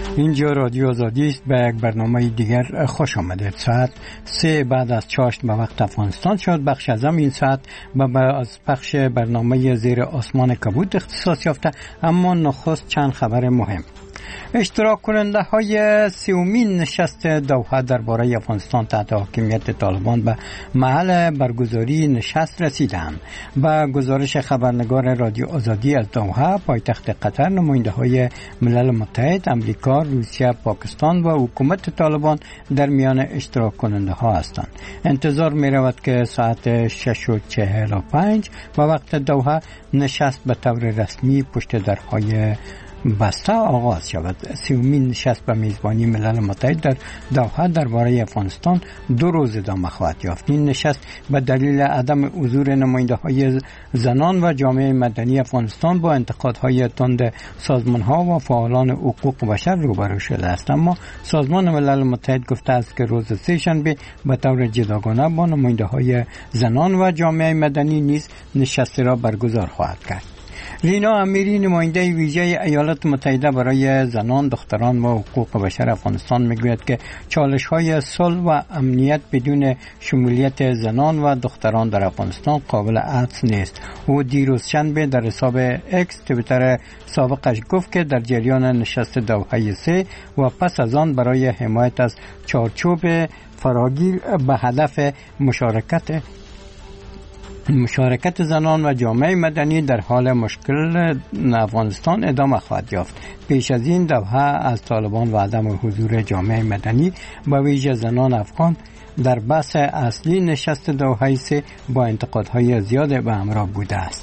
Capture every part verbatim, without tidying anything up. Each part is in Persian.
اینجا رادیو آزادی است. به یک برنامه دیگر خوش آمدید. ساعت سه بعد از چاشت به وقت افغانستان شد. بخش از این ساعت به از پخش برنامه زیر آسمان کبود اختصاص یافته. اما نخست چند خبر مهم. اشتراک کننده های سیومین نشست دوحه درباره افغانستان تحت حاکمیت طالبان به محل برگزاری نشست رسیدند. با گزارش خبرنگار رادیو آزادی از دوحه، پایتخت قطر، نماینده های ملل متحد، امریکا، روسیه، پاکستان و حکومت طالبان در میان اشتراک کننده ها هستند. انتظار می رود که ساعت شش و چهل و پنج به وقت دوحه نشست به طور رسمی پشت درهای بسته آغاز شود. سیومین نشست به میزبانی ملل متحد در دوحه درباره افغانستان دو روز ادامه خواهد یافت. این نشست به دلیل عدم حضور نماینده های زنان و جامعه مدنی افغانستان با انتقادهای تند سازمان ها و فعالان حقوق بشر روبرو شده است. اما سازمان ملل متحد گفته است که روز سه شنبه به طور جداگانه با نماینده های زنان و جامعه مدنی نیز نشست را برگزار خواهد کرد. رینا امیری، نماینده ویژه ایالات متحده برای زنان، دختران و حقوق بشر افغانستان، میگوید که چالش‌های صلح و امنیت بدون شمولیت زنان و دختران در افغانستان قابل عطف نیست. او دیروز شنبه در حساب اکس توییتر سابقش گفت که در جریان نشست دوحه سه و پس از آن برای حمایت از چارچوب فراگیر به هدف مشارکت مشارکت زنان و جامعه مدنی در حال مشکل افغانستان ادامه خواهد یافت. پیش از این دوحه از طالبان و عدم حضور جامعه مدنی به ویژه زنان افغان در بحث اصلی نشست دوحه سه با انتقادهای زیاد به همراه بوده است.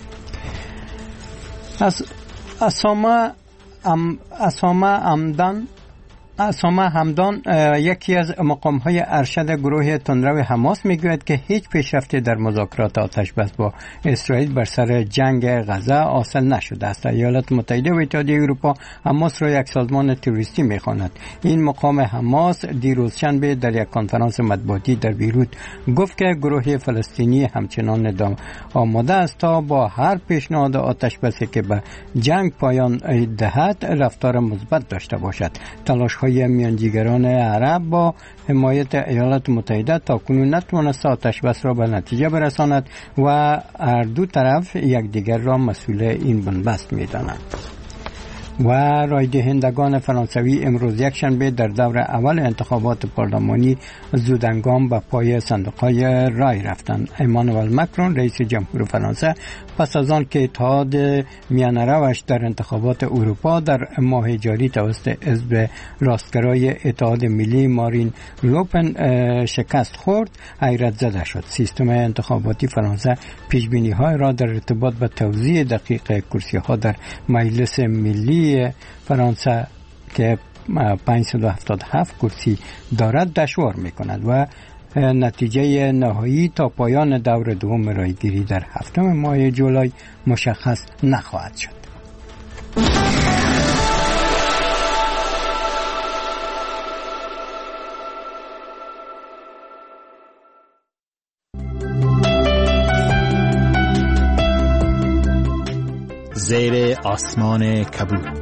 از اسامه ام اسامه همدان اسامه همدان، یکی از مقام‌های ارشد گروه تندرو حماس، میگوید که هیچ پیشرفتی در مذاکرات آتش بس با اسرائیل بر سر جنگ غزه حاصل نشده است. ایالات متحده و اتحادیه اروپا حماس را یک سازمان تروریستی می‌خواند. این مقام حماس دیروز شنبه در یک کنفرانس مطبوعاتی در بیروت گفت که گروه فلسطینی همچنان آماده است تا با هر پیشنهاد آتش بسی که به جنگ پایان دهد رفتار مثبت داشته باشد. تلاش‌های میانجیگران عرب با حمایت ایالات متحده تاکنون نتوانست آتش بس را به نتیجه برساند و هر دو طرف یکدیگر را مسئول این بنبست می‌دانند. و رای دهندگان فرانسوی امروز یک شنبه در دور اول انتخابات پارلمانی زودهنگام به پای صندوق‌های رای رفتند. امانوئل مکرون، رئیس جمهور فرانسه، پس از آن که اتحاد میانه روش در انتخابات اروپا در ماه جاری توسط حزب راستگرای اتحاد ملی مارین لوپن شکست خورد، حیرت زده شد. سیستم انتخاباتی فرانسه پیشبینی‌های را در ارتباط به توزیع دقیق کرسی‌ها در مجلس ملی فرانسه که پانصد و هفتاد و هفت کرسی دارد دشوار می‌کند و نتیجه نهایی تا پایان دور دوم رایگیری در هفتم ماه جولای مشخص نخواهد شد. زیر آسمان کبود.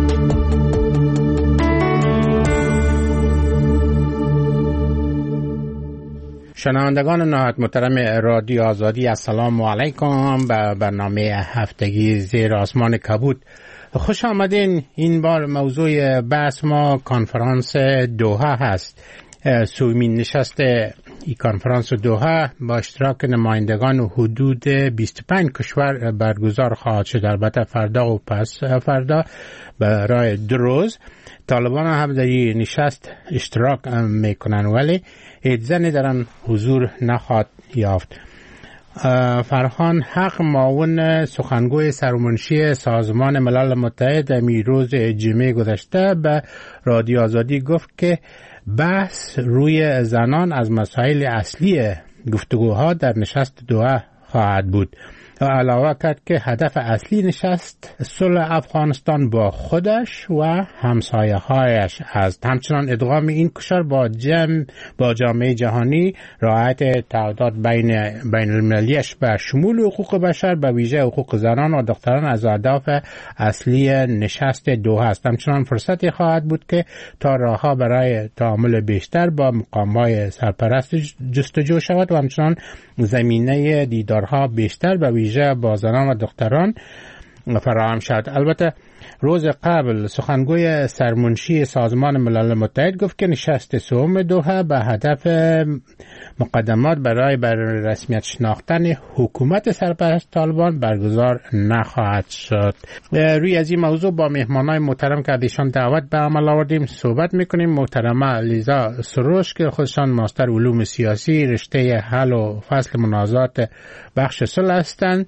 شنوندگان نهایت محترم رادیو آزادی، السلام علیکم به برنامه هفتگی زیر آسمان کبود. خوش آمدین. این بار موضوع بحث ما کنفرانس دوحه هست. سومین نشست این کنفرانس دوحه با اشتراک نمایندگان حدود بیست و پنج کشور برگزار خواهد شد. البته فردا و پس فردا برای دو روز. طالبان هم در این نشست اشتراک میکنن ولی هیچ زنی در آن حضور نخواهد یافت. فرهان حق، معاون سخنگوی سرمنشی سازمان ملل متحد، امروز جمعه گذشته به رادیو آزادی گفت که بحث روی زنان از مسائل اصلی گفتگوها در نشست دوحه خواهد بود. و علاوه کرد که هدف اصلی نشست صلح افغانستان با خودش و همسایه هایش است. همچنان ادغام این کشور با جمع با جامعه جهانی، رعایت تعهدات بین بین المللیش به شمول حقوق بشر به ویژه حقوق زنان و دختران از اهداف اصلی نشست دوحه است. همچنان فرصتی خواهد بود که تا راهها برای تعامل بیشتر با مقام‌های سرپرست جستجو شود و همچنان زمینه دیدارها بیشتر به ویژه با زنان و دختران فراهم شد. البته روز قبل سخنگوی سرمنشی سازمان ملل متحد گفت که نشست سوم دوحه به هدف مقدمات برای بر رسمیت شناختن حکومت سرپرست طالبان برگزار نخواهد شد. روی از این موضوع با مهمانای محترم که ایشان دعوت به عمل آوردیم صحبت میکنیم. محترمه لیزا سروش که خودشان ماستر علوم سیاسی رشته حل و فصل منازعات بخش صلح هستند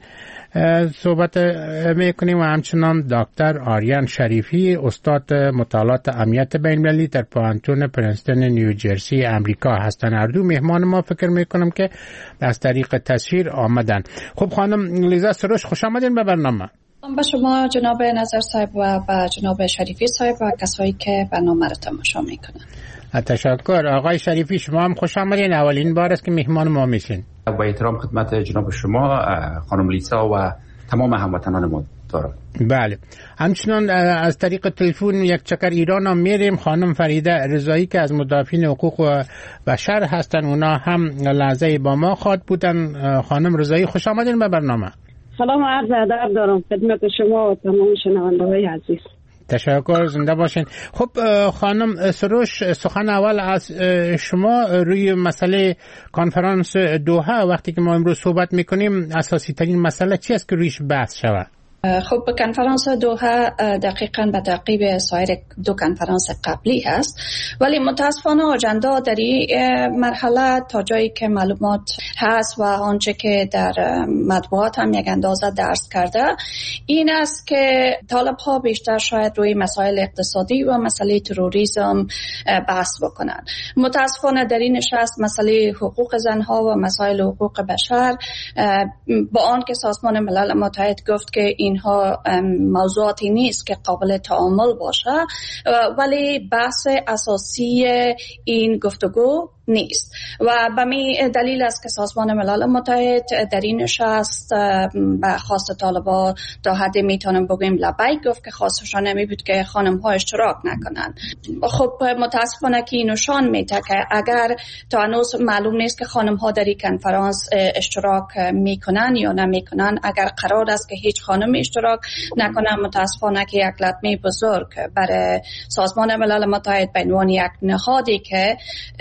صحبت میکنیم و همچنان دکتر آریان شریفی استاد مطالعات امنیت بین‌المللی در پوهنتون پرنستون نیوجرسی امریکا هستند. هر دو مهمان ما فکر میکنم که از طریق تصویر آمدن. خب خانم لیزا سروش خوش آمدین به برنامه. با شما جناب نظر صاحب و با جناب شریفی صاحب و کسایی که برنامه را تماشا میکنن. تشکر. آقای شریفی شما هم خوش آمدین. اولین بار است که مهمان ما میشین. با احترام خدمت جناب شما خانم لیزا و تمام هموطنان ما دارم. بله. همچنان از طریق تلفن یک چکر ایران هم میریم. خانم فریده رضایی که از مدافعین حقوق بشر هستن اونا هم لحظه با ما خواهد بودن. خانم رضایی خوش آمدین به برنامه. سلام و عرض ادب دارم خدمت شما و تمام شنونده‌های عزیز. تشکر، زنده باشین. خب خانم سروش سخن اول از شما روی مسئله کنفرانس دوحه. وقتی که ما امروز صحبت میکنیم اساسی ترین مسئله چی است که رویش بحث شود؟ خب کنفرانس دوحه دقیقاً به تعقیب سایر دو کنفرانس قبلی هست، ولی متاسفانه آجندا در این مرحله تا جایی که معلومات هست و آنچه که در مطبوعات هم یک اندازه درس کرده این است که طالب ها بیشتر شاید روی مسائل اقتصادی و مسئله تروریسم بحث بکنن. متاسفانه در این نشست مسئله حقوق زنها و مسائل حقوق بشر با آن که سازمان ملل متحد گفت که اینها موضوعاتی نیست که قابل تعامل باشه، ولی بحث اساسی این گفتگو نیست و به می دلیل است که سازمان ملل متحد در این نشست به خواست طالبان تا حدی میتونم بگیم لبیک گفت که خواستشان نمی بود که خانم ها اشتراک نکنن. خب متاسفانه که این نشان میده که اگر تا هنوز معلوم نیست که خانم ها در این کنفرانس اشتراک میکنن یا نمیکنن، اگر قرار است که هیچ خانم اشتراک نکنن، متاسفانه که یک لطمه بزرگ برای سازمان ملل متحد به عنوان یک نهادی که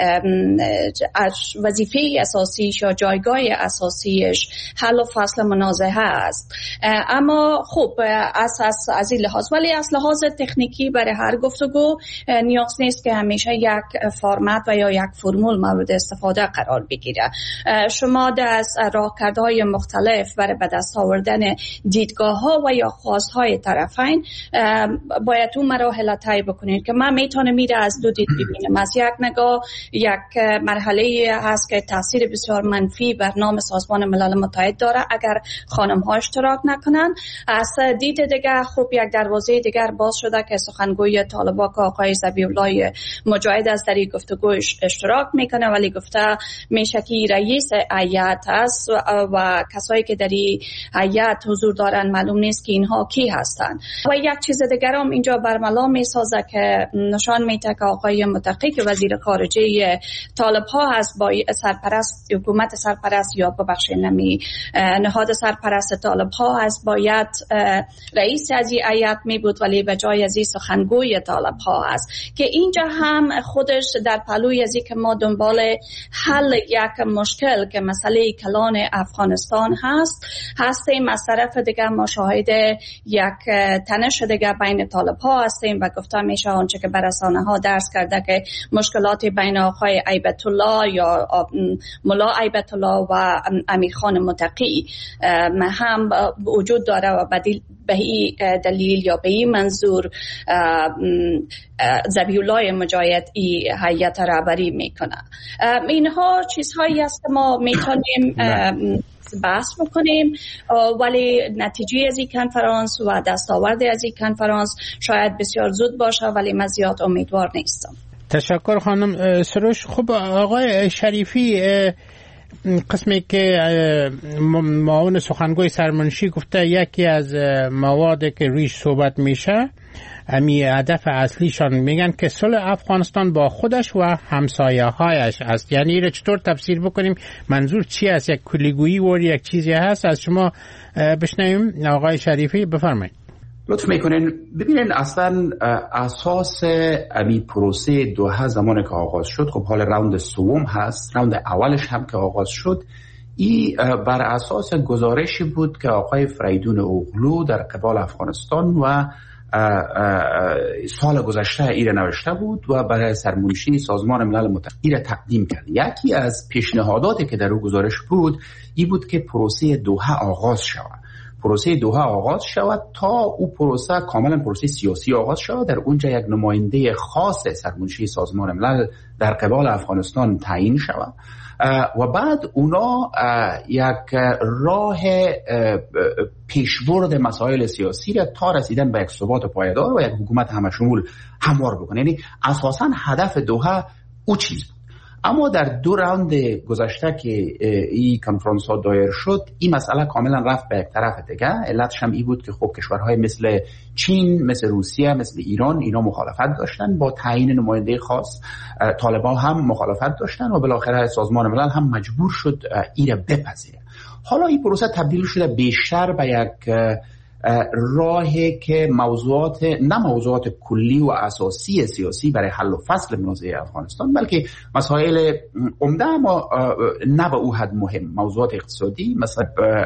وظیفه اساسیش یا جایگاه اساسیش حل و فصل منازعه است. اما خوب اساس از این لحاظ، ولی از لحاظ تکنیکی برای هر گفتگو نیاز نیست که همیشه یک فرمت و یا یک فرمول مورد استفاده قرار بگیره. شما از راهکردهای مختلف برای به دست آوردن دیدگاه ها و یا خواست های طرفین باید اون مراحل طی بکنید که من میتونم میره از دو دید ببینم. از یک نگاه یک مرحله هست که تاثیر بسیار منفی بر نام سازمان ملل متحد داره اگر خانم ها اشتراک نکنن. از دید دیگر خوب یک دروازه دیگر باز شده که سخنگوی طالبان که آقای ذبیح الله مجاهد از در این گفتگو اشتراک میکنه، ولی گفته میشه که رئیس هیئت است و کسایی که در این هیئت حضور دارن معلوم نیست که اینها کی هستن. و یک چیز دیگر هم اینجا برملا میسازه که نشان میده که آقای متقی که وزیر خارجه طالب ها هست با سرپرست حکومت سرپرست یا ببخشید نمی نهاد سرپرست طالب ها هست باید رئیس از این هیئت می بود، ولی به جای از این سخنگوی طالب ها هست که اینجا هم خودش در پلوی از این که ما دنبال حل یک مشکل که مسئله کلان افغانستان هست هستیم، از طرف دیگر ما شاهد یک تنش دیگر بین طالب ها هستیم و گفته میشه آنچه که بر رسانه ها درس کرده که مشکلات بین آقای ایبت الله یا ملا ایبت الله و امیرخان متقی هم وجود داره و بدیل به این دلیل یا به این منظور ذبیح الله مجاهد این هیئت رهبری میکنه. اینها چیزهایی است که ما میتونیم بحث بکنیم، ولی نتیجه از این کنفرانس و دستاورد از این کنفرانس شاید بسیار زود باشه، ولی من زیاد امیدوار نیستم. تشکر خانم سروش. خب آقای شریفی، قسمی که معاون سخنگوی سرمنشی گفته یکی از موادی که رویش صحبت میشه امی هدف اصلیشان میگن که صلح افغانستان با خودش و همسایه هایش است. یعنی اینو چطور تفسیر بکنیم؟ منظور چی است؟ یک کلیگویی و یک چیزی هست؟ از شما بشنویم آقای شریفی، بفرمایید. لطف میکنین. ببینین اصلا اساس امی پروسه دوحه زمان که آغاز شد، خب حال راوند سوم هست، راوند اولش هم که آغاز شد، ای بر اساس گزارشی بود که آقای فریدون اوغلو در قبال افغانستان و سال گذشته ایره نوشته بود و برای سرمنشی سازمان ملل متحد ایره تقدیم کرد. یکی از پیشنهاداتی که در او گزارش بود ای بود که پروسه دوحه آغاز شود. پروسه دوحه آغاز شود تا او پروسه کاملا پروسه سیاسی آغاز شود، در اونجا یک نماینده خاص سرمنشی سازمان ملل در قبال افغانستان تعیین شود و بعد اونا یک راه پیشبرد مسائل سیاسی را تا رسیدن به یک ثبات پایدار و یک حکومت همشمول هموار بکنه. یعنی اساساً هدف دوحه او چیز بود. اما در دو راوند گذشته که این کنفرانس ها دایر شد، این مسئله کاملا رفت به یک طرف دیگه. علتش هم این بود که خب کشورهای مثل چین، مثل روسیه، مثل ایران، اینا مخالفت داشتن با تعیین نماینده خاص. طالبان هم مخالفت داشتن و بالاخره سازمان ملل هم مجبور شد این را بپذیره. حالا این پروسه تبدیل شده بیشتر به یک راهی که موضوعات نه موضوعات کلی و اساسی سیاسی برای حل و فصل منازعه افغانستان، بلکه مسائل عمده اما نه به او حد مهم، موضوعات اقتصادی مثل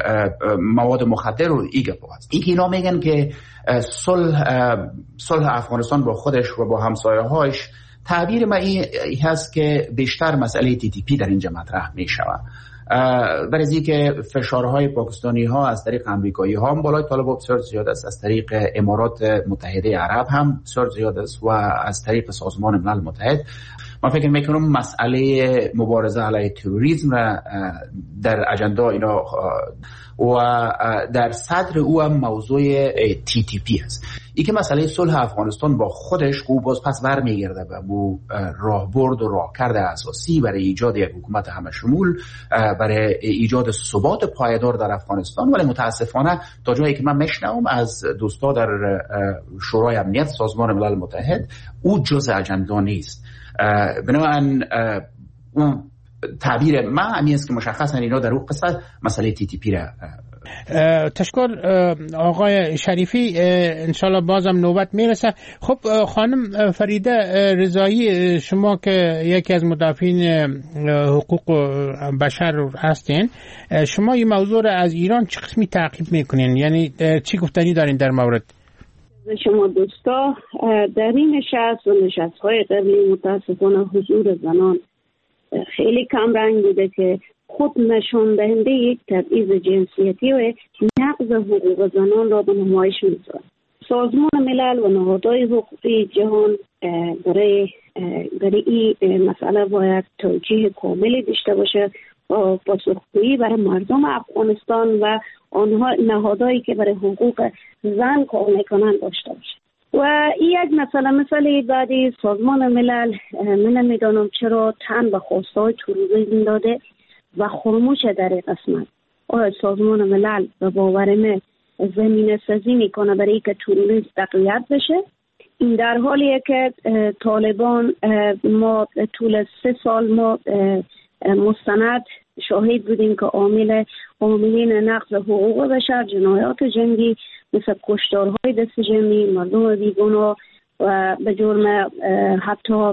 مواد مخدر و ایگه هست. این که اینا میگن که صلح صلح افغانستان با خودش و با همسایه‌هاش، تعبیر ما این هست که بیشتر مسئله تی تی پی در اینجا مطرح میشود. برای از که فشارهای پاکستانی ها از طریق امریکایی ها هم بالای طالبان بسیار زیاد است، از طریق امارات متحده عرب هم بسیار زیاد است و از طریق سازمان ملل متحد. من فکر میکنم مسئله مبارزه علیه تروریسم را در اجندا اینا و در صدر او هم موضوع تی تی پی است. این که مسئله صلح افغانستان با خودش که باز پس برمیگرده به او راهبرد و راهکرد اساسی برای ایجاد یک حکومت همشمول، برای ایجاد ثبات پایدار در افغانستان. ولی متاسفانه تا جایی که من میشنوم از دوستا در شورای امنیت سازمان ملل متحد، او جز اجندا نیست. بنابراین اون تعبیر من همین است که مشخصا اینا در اون قصه مسئله تی تی پی را. تشکر آقای شریفی، انشالله بازم نوبت میرسه. خب خانم فریده رضایی، شما که یکی از مدافعین حقوق بشر هستین، شما این موضوع را از ایران چه قسمی تعقیب میکنین؟ یعنی چی گفتنی دارین در مورد؟ شما دوستا در این نشست و نشست‌های قبلی متاسفانه حضور زنان خیلی کم رنگ بوده که خود نشان دهنده یک تبعیض جنسیتی و نقض حقوق زنان را به نمایش می‌گذارد. سازمان ملل و نهادهای حقوقی جهان برای برای این مسئله باید توجیه کاملی داشته باشه و پاسخگویی برای مردم افغانستان و آنها نهادهایی که برای حقوق زن کار میکنن داشته باشه. و این یک مسئله مسئله بعدی سازمان ملل، من نمیدانم چرا تن به خواستهای تروریسم داده و خاموش در این قسمت. آیا سازمان ملل به باور من زمینه سازی میکنه برای که تروریسم تقویت بشه؟ این در حالیه که طالبان، ما طول سه سال ما مستند شاهد بودیم که عامل عاملین نقض حقوق بشر، جنایات جنگی مثل کشتارهای دست جمعی، مردم بیگناه و به جرم حتی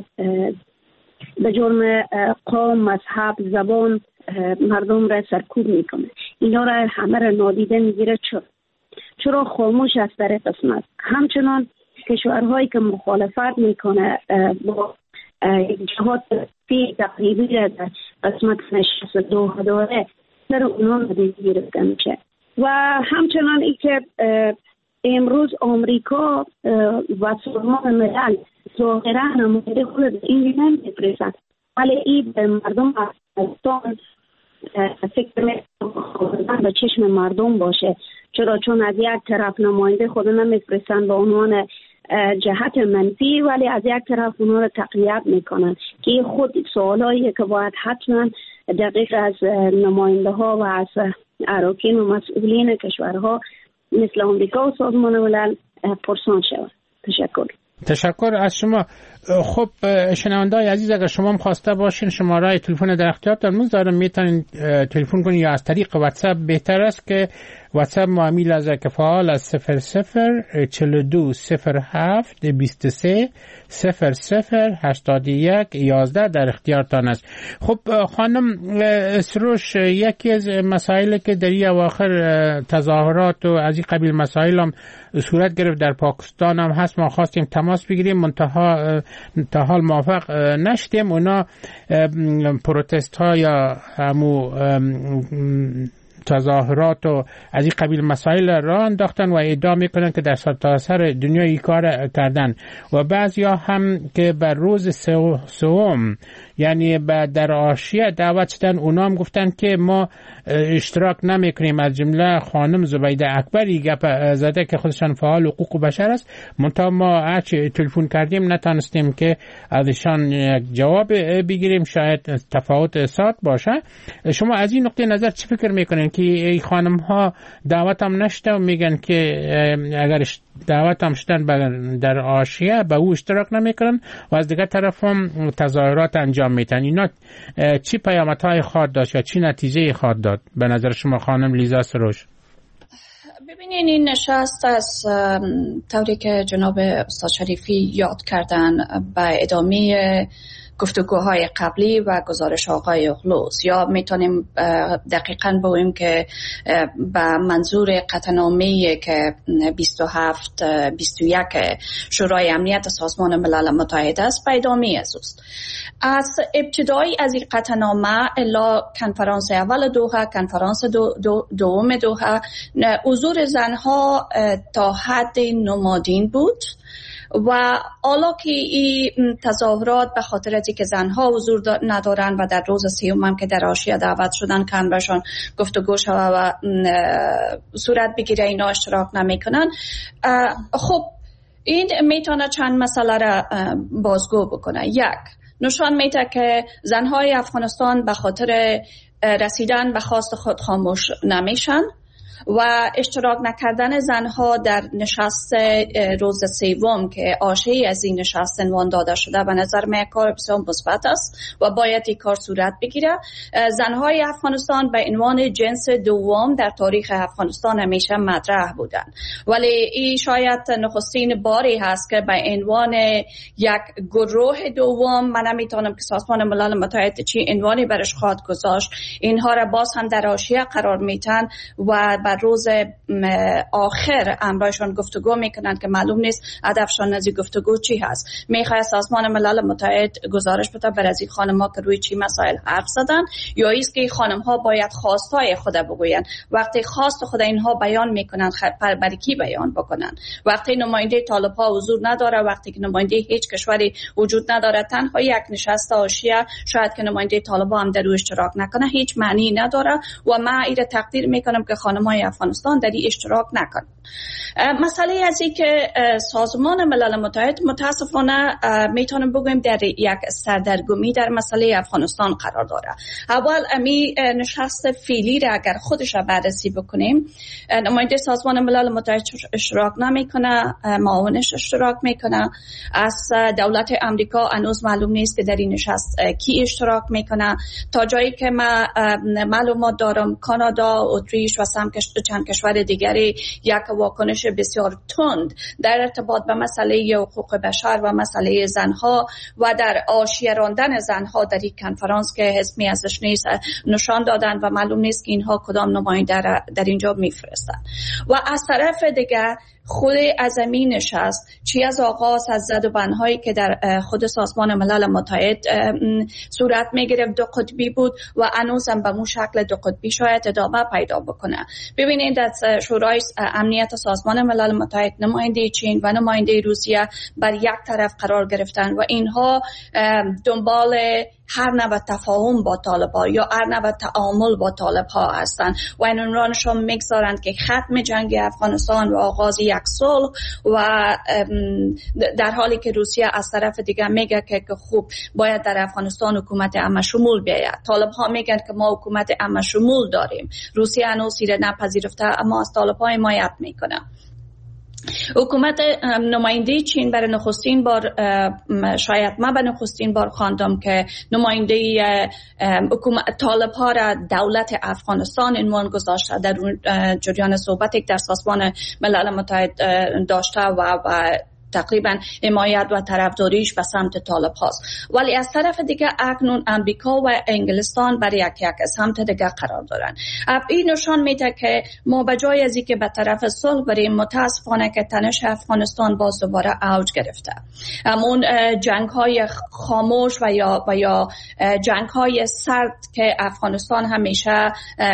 به جرم قوم، مذهب، زبان مردم را سرکوب میکنه. اینا را همه را نادیده میگیره. چرا چرا خاموش است در قسمت؟ همچنان کشورهایی که مخالفت میکنه با جهات فی تقریبی در قسمت نشست دوحه داره، سر اونا نادیده گرفته میشه. و همچنان ای که امروز آمریکا و سازمان ملل ظاهرا نماینده خود این نمی‌پرسد، ولی این به مردم افغانستان فکر می‌کنم به چشم مردم باشه. چرا؟ چون از یک طرف نماینده خود نمیفرستن به عنوان جهت منفی، ولی از یک طرف اونها رو تقویت میکنن که خود سوالایی که باید حتما دقیق از نماینده ها و از اراکین و مسئولین کشورها مثل آمریکا و سازمان ملل پرسان شود. تشکر. تشکر از شما. خب شنونده‌های عزیز، اگر شما هم خواسته باشین شماره تلفن در اختیارتان میذارم، میتونین تلفن کنین یا از طریق واتساپ. بهتر است که واتساپ معامل از که فعال از صفر صفر چهل و دو صفر هفت بیست و سه صفر صفر هشتاد و یک یازده در اختیارتان است. خب خانم سروش، یکی از مسائلی که در این اواخر تظاهرات و از این قبیل مسائل هم صورت گرفت در پاکستان هم هست، ما خواستیم تماس بگیریم، منتها تا حال موفق نشدیم. اونا پروتست ها یا همو تظاهرات و از این قبیل مسائل را انداختن و ادعا میکنن که در سرتاسر دنیا این کار کردن و بعضیا هم که بر روز سوم یعنی در آشیه دعوت شدن، اونا هم گفتن که ما اشتراک نمیکنیم. از جمله خانم زبیده اکبری گپ زده که خودشان فعال حقوق بشر است، منتها ما هرچی تلفن کردیم نتونستیم که ازشان یک جواب بگیریم، شاید تفاوت ساعت باشه. شما از این نقطه نظر چی فکر میکنین که ای خانم ها دعوت هم نشده و میگن که اگر دعوت هم شدن در آشیه به او اشتراک نمیکنن و از دیگر طرف هم تظاهرات انجام میتن؟ اینا چی پیامدهای خواهد داشت یا چی نتیجه خواهد داد به نظر شما خانم لیزا سروش؟ ببینین این نشست از طوری که جناب استاد شریفی یاد کردن به ادامه گفتگوهای قبلی و گزارش آقای اخلوص، یا میتونیم دقیقاً بگوییم که به منظور قطعنامه‌ای که بیست و هفت بیست و یک شورای امنیت سازمان ملل متحد است به ادامه است. از ابتدای از این قطعنامه الا کنفرانس اول دوحه، کنفرانس دو دو دوم دوحه، حضور زنها تا حد نمادین بود و حالا که این تظاهرات به خاطر از اینکه زنها حضور ندارن و در روز سوم هم که در آشیه دعوت شدن که همراهشان گفتگو شوه و صورت بگیره اینا اشتراک نمیکنن، خب این میتونه چند مسئله را بازگو بکنه. یک، نشان میده که زنهای افغانستان به خاطر رسیدن به خواست خود خاموش نمیشن و اشتراک نکردن زنها در نشست روز سوم که آشیه از این نشست عنوان داده شده به نظر من کار بسیار مثبت است و باید این کار صورت بگیره. زنهای افغانستان به عنوان جنس دوم در تاریخ افغانستان همیشه مطرح بودن، ولی این شاید نخستین باری هست که به عنوان یک گروه دوم، من نمیتونم که سازمان ملل متحد چی عنوانی برش خواهد گذاشت، اینها را باز هم در حاشیه قرار میتن و بر روز آخر امرایشان گفتگو میکنن که معلوم نیست هدفشان از این گفتگو چی هست. میخواد سازمان ملل متحد گزارش بده بر از این خانم‌ها که روی چی مسائل حرف زدن، یا ایست که خانم‌ها باید خواستای خود بگوین. وقتی خواست خود اینها بیان میکنن برای کی بیان بکنن؟ وقتی نماینده طالب‌ها حضور نداره، وقتی که نماینده هیچ کشوری وجود نداره، تنها یک نشست آشیه شاید که نماینده طالب‌ها هم در روی اشتراک نکنه هیچ معنی نداره و من این تقدیر میکنم که خانم‌های افغانستان در این اشتراک نکنن. مسئله از این که سازمان ملل متحد متاسفانه میتونم بگویم در یک سردرگمی در مسئله افغانستان قرار داره. اول امی نشست فعلی را اگر خودش را بررسی بکنیم، نماینده سازمان ملل متحد اشتراک نمیکنه، معاونش اشتراک میکنه. از دولت امریکا هنوز معلوم نیست که در این نشست کی اشتراک میکنه. تا جایی که من معلومات دارم کانادا، اتریش و چند کشور دیگری یک واکنش بسیار تند در ارتباط به مسئله حقوق بشر و مسئله زنها و در حاشیه راندن زنها در این کنفرانس که اسمی ازش نیست نشان دادن و معلوم نیست که اینها کدام نماینده در اینجا میفرستن. و از طرف دیگر خود از این نشست چی از آغاز از زد و بندهایی که در خود سازمان ملل متحد صورت میگرفت دو قطبی بود و هنوزم به مو شکل دو قطبی شاید ادامه پیدا بکنه. ببینید در شورای امنیت سازمان ملل متحد نماینده چین و نماینده روسیه بر یک طرف قرار گرفتن و اینها دنبال هر نوع تفاهم با طالبان یا هر نوع تعامل با طالبان هستند و این عنوانشون میگذارند که ختم جنگ افغانستان و آغاز یک صلح، و در حالی که روسیه از طرف دیگه میگه که خوب باید در افغانستان حکومت عامه شمول بیاید. طالبان میگن که ما حکومت عامه شمول داریم. روسیه هنوز این نپذیرفته اما از طالبان حمایت میکنه. حکومت نماینده چین برای نخستین بار، شاید ما به نخستین بار خواندم که نماینده حکومت طالب‌ها را دولت افغانستان عنوان گذاشته در جریان صحبتی در سازمان ملل متحد داشته و و تقریبا حمایت و طرفداریش به سمت طالب هاست. ولی از طرف دیگه اکنون امریکا و انگلستان برای یک یک سمت دیگه قرار دارن. این نشان میده که ما به جای از اینکه به طرف صلح بریم، متاسفانه که تنش افغانستان باز دوباره اوج گرفته. همون جنگ های خاموش و یا و یا جنگ های سرد که افغانستان همیشه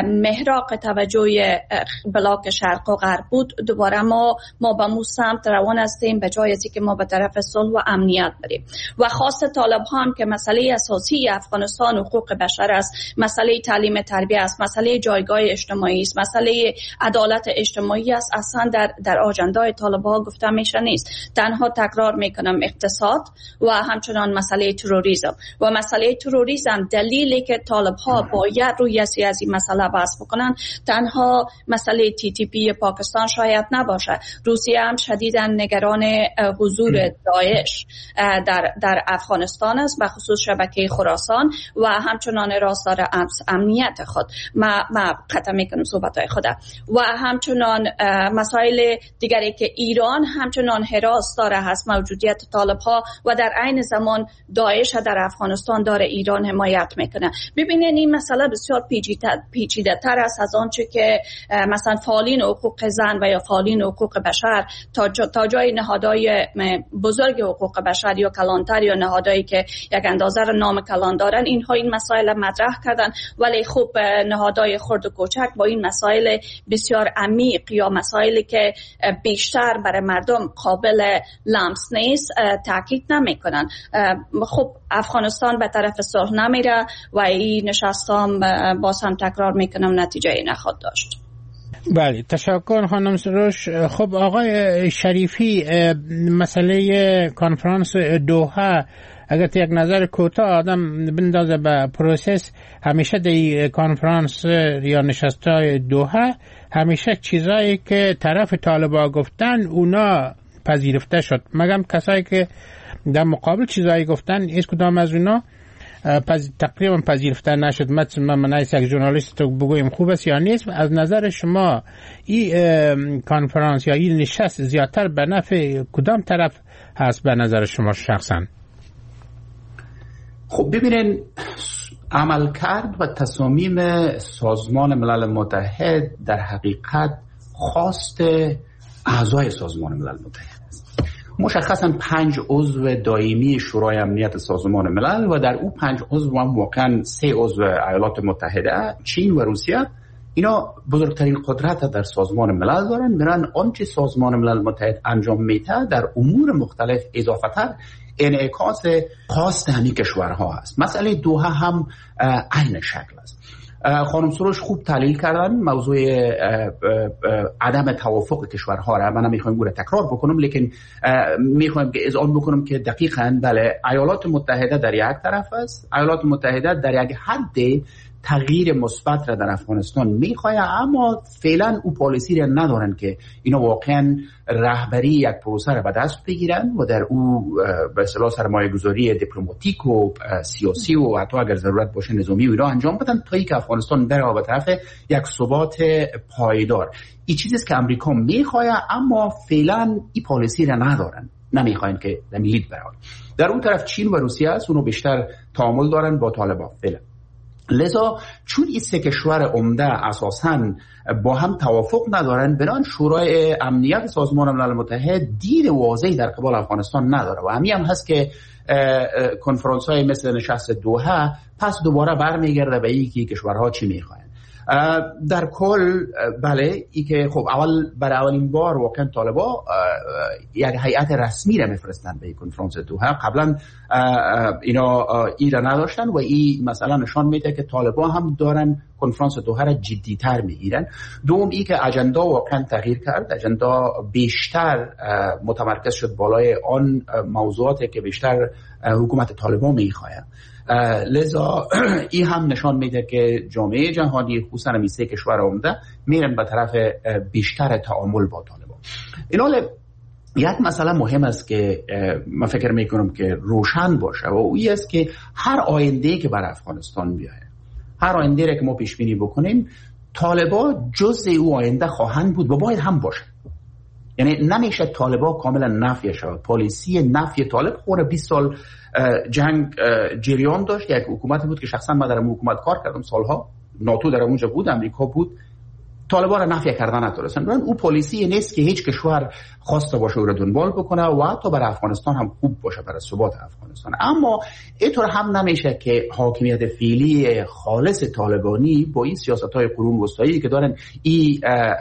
محراق توجه بلاک شرق و غرب بود، دوباره ما ما به مو سمت روان هستیم به جای که ما به طرف صلح و امنیت بریم. و خاص طالب هم که مسئله اساسی افغانستان حقوق بشر است، مسئله تعلیم تربیت است، مسئله جایگاه اجتماعی است، مسئله عدالت اجتماعی است، اصلا در در آجندای طالبان گفته میشه نیست. تنها تکرار میکنم اقتصاد و همچنان مسئله تروریسم. و مسئله تروریسم دلیلی که طالبها باید روی سیاسی مسئله بحث بکنن تنها مسئله تی تی پی پاکستان شاید نباشه. روسیه هم شدیداً نگران حضور داعش در در افغانستان است، به خصوص شبکه خراسان و همچنان راستار امنیت خود. ما ما قطع میکنم صحبت‌های خود. و همچنان مسائل دیگری که ایران همچنان حراس داره هست موجودیت طالب‌ها و در عین زمان داعش در افغانستان داره ایران حمایت میکنه. ببینید این مسئله بسیار پیچیده تر است از آنچه که مثلا فعالین حقوق زن و یا فعالین حقوق بشر تا تا جای نهادهای بزرگ حقوق بشر یا کلانتر یا نهادهایی که یک اندازه را نام کلان دارن، اینها این مسائل مطرح کردن. ولی خوب نهادهای خرد و کوچک با این مسائل بسیار عمیق یا مسائلی که بیشتر برای مردم قابل لمس نیست تاکید نمیکنن. خب افغانستان به طرف صلح نمیره و این نشستام باز هم تکرار میکنم نتیجه نخواهد داشت. بله، تشکر خانم سروش. خب آقای شریفی، مسئله کنفرانس دوحه اگر یک نظر کوتاه آدم بندازه به پروسس، همیشه در کنفرانس یا نشستای دوحه همیشه چیزایی که طرف طالبا گفتن اونا پذیرفته شد، مگم کسایی که در مقابل چیزایی گفتن هیچ کدام از اونا پز... تقریبا پذیرفته نشد. مثلا من از یک ژورنالیست بگویم خوب است یا نیست. از نظر شما این کنفرانس یا این نشست زیادتر به نفع کدام طرف هست به نظر شما شخصا؟ خب ببینین، عملکرد و تصامیم سازمان ملل متحد در حقیقت خواست اعضای سازمان ملل متحد است. مشخصا پنج عضو دائمی شورای امنیت سازمان ملل و در او پنج عضو هم واقعا سه عضو ایالات متحده، چین و روسیه، اینا بزرگترین قدرت در سازمان ملل دارن. میرن آنچه سازمان ملل متحد انجام میده در امور مختلف اضافتر انعکاس خواست همین کشورها هست. مسئله دوحه هم عین شکل است. خانم سروش خوب تحلیل کردن موضوع عدم توافق کشورها را. من نمیخوایم گوره تکرار بکنم، لیکن میخوایم که اذعان بکنم که دقیقاً بله، ایالات متحده در یک طرف است، ایالات متحده در یک حد تغییر مثبت را در افغانستان میخواد، اما فعلا او پالیسی را ندارن که اینا واقعا رهبری یک پروسه را به دست بگیرن و در او به اصطلاح سرمایه گذاری دیپلماتیک و سیاسی و حتی اگر ضرورت باشه نظامی و اینا انجام بدن تا اینکه افغانستان بره به طرف یک ثبات پایدار. این چیزی است که امریکا میخواد، اما فعلا این پالیسی را ندارن، نمیخواین که لید برن. در اون طرف چین و روسیه است، اونو بیشتر تعامل دارن با طالبان فعلا. لذا چون این سه کشور عمده اساساً با هم توافق ندارن، بنابراین شورای امنیت سازمان ملل متحد دید واضحی در قبال افغانستان نداره و همین هم هست که کنفرانس های مثل نشست دوحه پس دوباره برمیگرده به اینکه کشورها چی میخواین. در کل بله ای که خب اول برای اولین بار واقعا طالبا یک هیئت رسمی را میفرستن به کنفرانس دوحه. قبلا اینا ای را نداشتن و این مثلا نشان میده که طالبا هم دارن کنفرانس دوحه را جدی‌تر میگیرن. دوم ای که اجندا واقعا تغییر کرد، اجندا بیشتر متمرکز شد بالای آن موضوعاتی که بیشتر حکومت طالبان میخواهد. لذا این هم نشان میده که جامعه جهانی خصوصا می سه کشور عمده میرن به طرف بیشتر تعامل با طالبان. این حال یک مسئله مهم است که من فکر میکنم که روشن باشه و اون است که هر آینده‌ای که بر افغانستان بیاید، هر آینده‌ای که ما پیش بینی بکنیم، طالبان جزء او آینده خواهند بود و باید هم باشه. یعنی نمیشه طالبان کاملا نفی شود. پالیسی نفی طالب خوره بیست سال جنگ جریان داشت. یک حکومتی بود که شخصا من در حکومت کار کردم سالها، ناتو در اونجا بود، امریکا بود، طالبان را نفی کردن نتونستن. اون پالیسی نیست که هیچ کشور خواسته باشه او را دنبال بکنه و حتی برای افغانستان هم خوب باشه، برای ثبات افغانستان. اما اینطور هم نمیشه که حاکمیت فعلی خالص طالبانی با این سیاست‌های قرون وسطایی که دارن این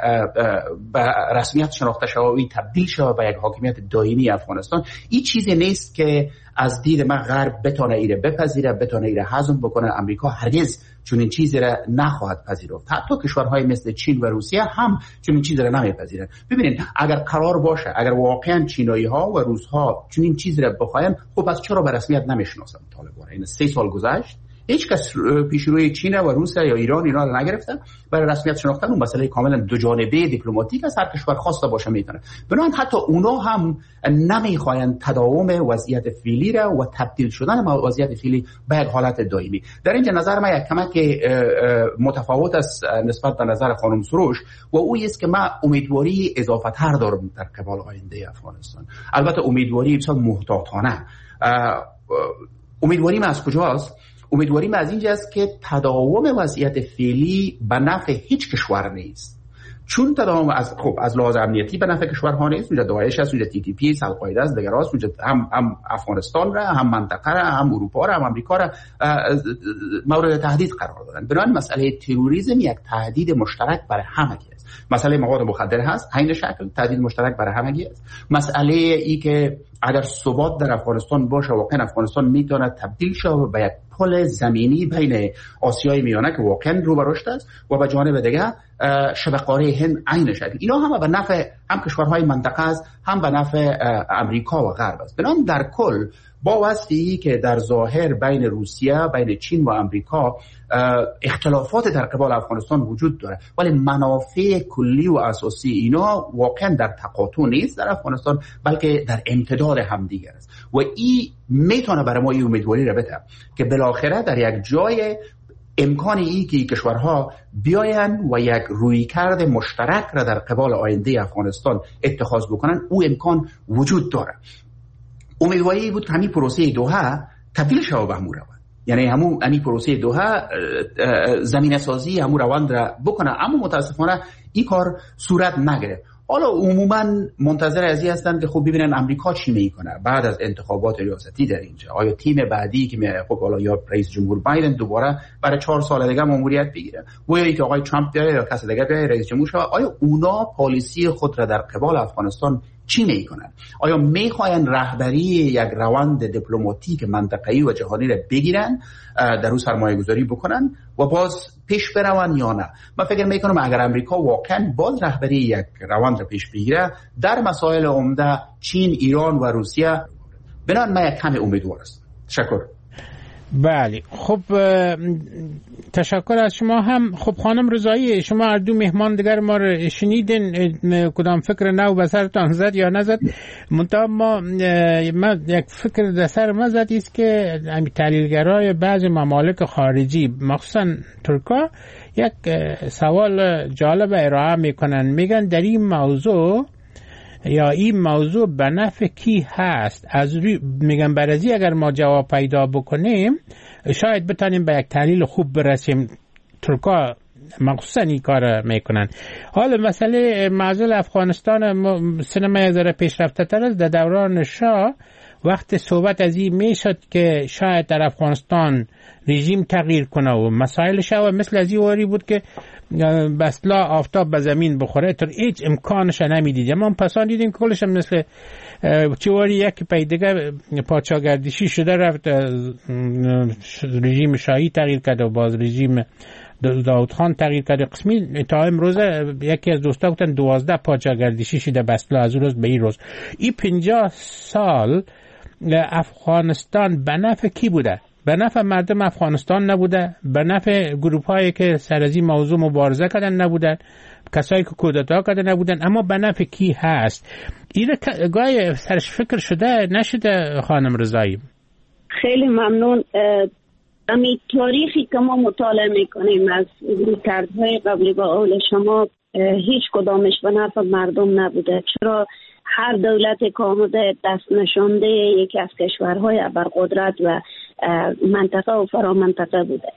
به رسمیت شناخته شود و این تبدیل شود به یک حاکمیت دائمی افغانستان، این چیزی نیست که از دید من غرب بتونه ایره بپذیره، بتونه ایره هضم بکنه. امریکا هرگز چون این چیزی را نخواهد پذیرفت. حتی کشورهای مثل چین و روسیه هم چون این چیزی را نمیپذیرند. ببینید اگر قرار باشه، اگر واقعا چینایی ها و روس ها چون این چیزی را بخواین، خب پس چرا به رسمیت نمیشناسن طالبان؟ این سه سال گذشت هیچ کس پیشروی چین و روسیه یا ایران اینا رو نگرفته. برای رسمیت شناختن اون مسئله کاملا دو جانبه دیپلماتیک است، هر کشور خواسته باشه میتونه. بنابراین حتی اونا هم نمیخواین تداوم وضعیت فعلی را و تبدیل شدن وضعیت فعلی به یک حالت دائمی. در اینجا نظر من یک کمک متفاوت است نسبت به نظر خانم سروش و او است که من امیدواری اضافه تر دارم در قبال آینده افغانستان. البته امیدواری بسیار محتاطانه. امیدواری من از کجاست؟ امیدواریم از اینجاست که تداوم وضعیت فعلی به نفع هیچ کشور نیست. چون تداوم از خب از لحاظ امنیتی به نفع کشورها نیست. اونجا داعش هست، اونجا تی تی پی، القاعده است، دیگر است. اونجا هم هم افغانستان را، هم منطقه را، هم اروپا را، هم امریکا را مورد تهدید قرار دادن. بنابراین مسئله تروریسم یک تهدید مشترک برای همه است. مسئله مواد مخدر هست، همین شکل تهدید مشترک برای همه است. مسئله ای که اگر ثبات در افغانستان باشه، واقعا افغانستان میتونه تبدیل شه به یک پل زمینی بین آسیای میانه که واقعا رو به رشد است و به جانب دیگه شبه قاره هند عین شکل. اینا هم به نفع هم کشورهای منطقه است، هم به نفع امریکا و غرب است. بنابراین در کل با وصفی که در ظاهر بین روسیه، بین چین و امریکا اختلافات در قبال افغانستان وجود داره، ولی منافع کلی و اساسی اینا واقعا در تقاطع نیست در افغانستان، بلکه در امتداد همدیگر است. و این میتونه برای ما این امیدواری را بده که بالاخره در یک جای امکانی ای که کشورها بیاین و یک رویکرد مشترک را در قبال آینده افغانستان اتخاذ بکنن، او امکان وجود داره. امیدواری بود که همین پروسه دوحه تبدیل شود به همون روند، یعنی همون همین پروسه دوحه زمینه سازی همون روند را بکنه، اما متاسفانه این کار صورت نگرفت. حالا عموما منتظر ازی هستن که خب ببینن امریکا چی میکنه بعد از انتخابات ریاستی در اینجا. آیا تیم بعدی که خب حالا یا رئیس جمهور بایدن دوباره برای چهار سال دیگه ماموریت بگیره و یا اینکه آقای ترامپ بیاد یا کسی دیگه بیاد رئیس جمهور شه، آیا اونا پالیسی خود را در قبال افغانستان چی میکنن؟ آیا میخواین رهبری یک روند دیپلماتیک منطقه‌ای و جهانی را بگیرن، در اون سرمایه گذاری بکنن و باز پیش برون یا نه؟ من فکر میکنم اگر امریکا واقعا باز رهبری یک روند را پیش بگیره در مسائل عمده چین، ایران و روسیه، بنابراین من یک کمی امیدوار هستم. تشکر. بله خب تشکر از شما هم. خب خانم رضایی، شما هر دو مهمان دیگر ما رو شنیدین، کدام فکر نو به سرتان زد یا نزد؟ منتها ما ما یک فکر در سر ما زد است که تحلیلگرای بعض ممالک خارجی مخصوصا ترکا یک سوال جالب ارائه میکنن، میگن در این موضوع یا این موضوع به نفع کی هست؟ از روی میگن برازی اگر ما جواب پیدا بکنیم شاید بتانیم به یک تحلیل خوب برسیم. ترکا مخصوصا این کار میکنن. حالا مسئله معضل افغانستان سینما ذره پیشرفته تر است. در دوران شاه وقت صحبت از این میشد که شاید در افغانستان رژیم تغییر کنه و مسائلش و مثل از این واری بود که بسلا آفتاب به زمین بخوره، تا هیچ امکانش نمیدید. اما پسان دیدیم که کلش مثل چواری یک پیدگه پادشاهگردشی شده، رفت رژیم شاهی تغییر کرده و باز رژیم داود خان تغییر کرده قسمی. تا امروز یکی از دوستا گفتن دوازده پادشاهگردشی شده بسلا از روز به این روز. این پنجاه سال افغانستان به نفع کی بوده؟ به نفع مردم افغانستان نبوده، به نفع گروپ هایی که سر از این موضوع مبارزه کردن نبودن، کسایی که کودتا کردن نبودن. اما به نفع کی هست؟ این گاهی سرش فکر شده نشده خانم رضایی؟ خیلی ممنون. امی تاریخی که ما مطالعه میکنیم از رویکردهای قبلی با قول شما هیچ کدامش به نفع مردم نبوده، چرا هر دولت که آمده دست نشانده یکی از کشورهای ابرقدرت و منطقه و فرامنطقه بوده.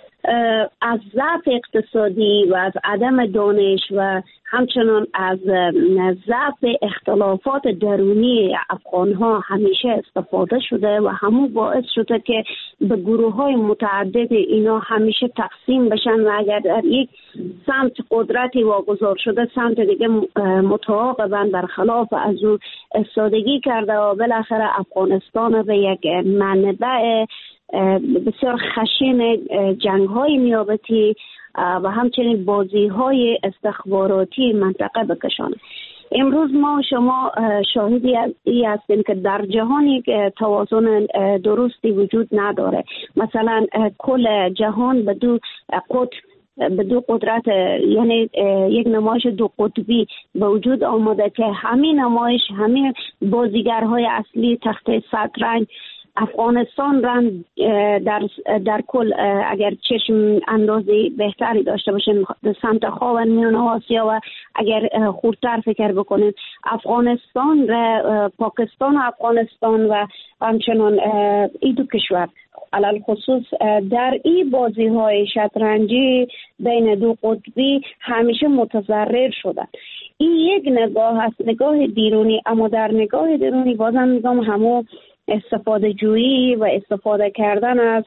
از ضعف اقتصادی و از عدم دانش و همچنان از ضعف اختلافات درونی افغانها همیشه استفاده شده و همون باعث شده که به گروه های متعدد اینا همیشه تقسیم بشن و اگر در یک سمت قدرتی واگذار شده سمت دیگه متعاقباً برخلاف از او استادگی کرده و بالاخره افغانستان به یک منبع بسیار خشن جنگ های نیابتی و همچنین بازی های استخباراتی منطقه بکشانه. امروز ما شما شاهدی ای هستیم که در جهانی توازن درستی وجود نداره. مثلا کل جهان به دو قطب به دو قدرت، یعنی یک نمایش دو قطبی به وجود آمده که همین نمایش همین بازیگرهای اصلی تخت شطرنج افغانستان را در در کل اگر چشم اندازی بهتری داشته باشیم سمت خاورمیانه آسیا و اگر خورتر فکر بکنیم افغانستان را پاکستان و افغانستان و همچنان این دو کشور علل خصوص در این بازی های شطرنجی بین دو قطبی همیشه متضرر شدن. این یک نگاه هست، نگاه بیرونی. اما در نگاه درونی بازم میگم همون استفاده جویی و استفاده کردن از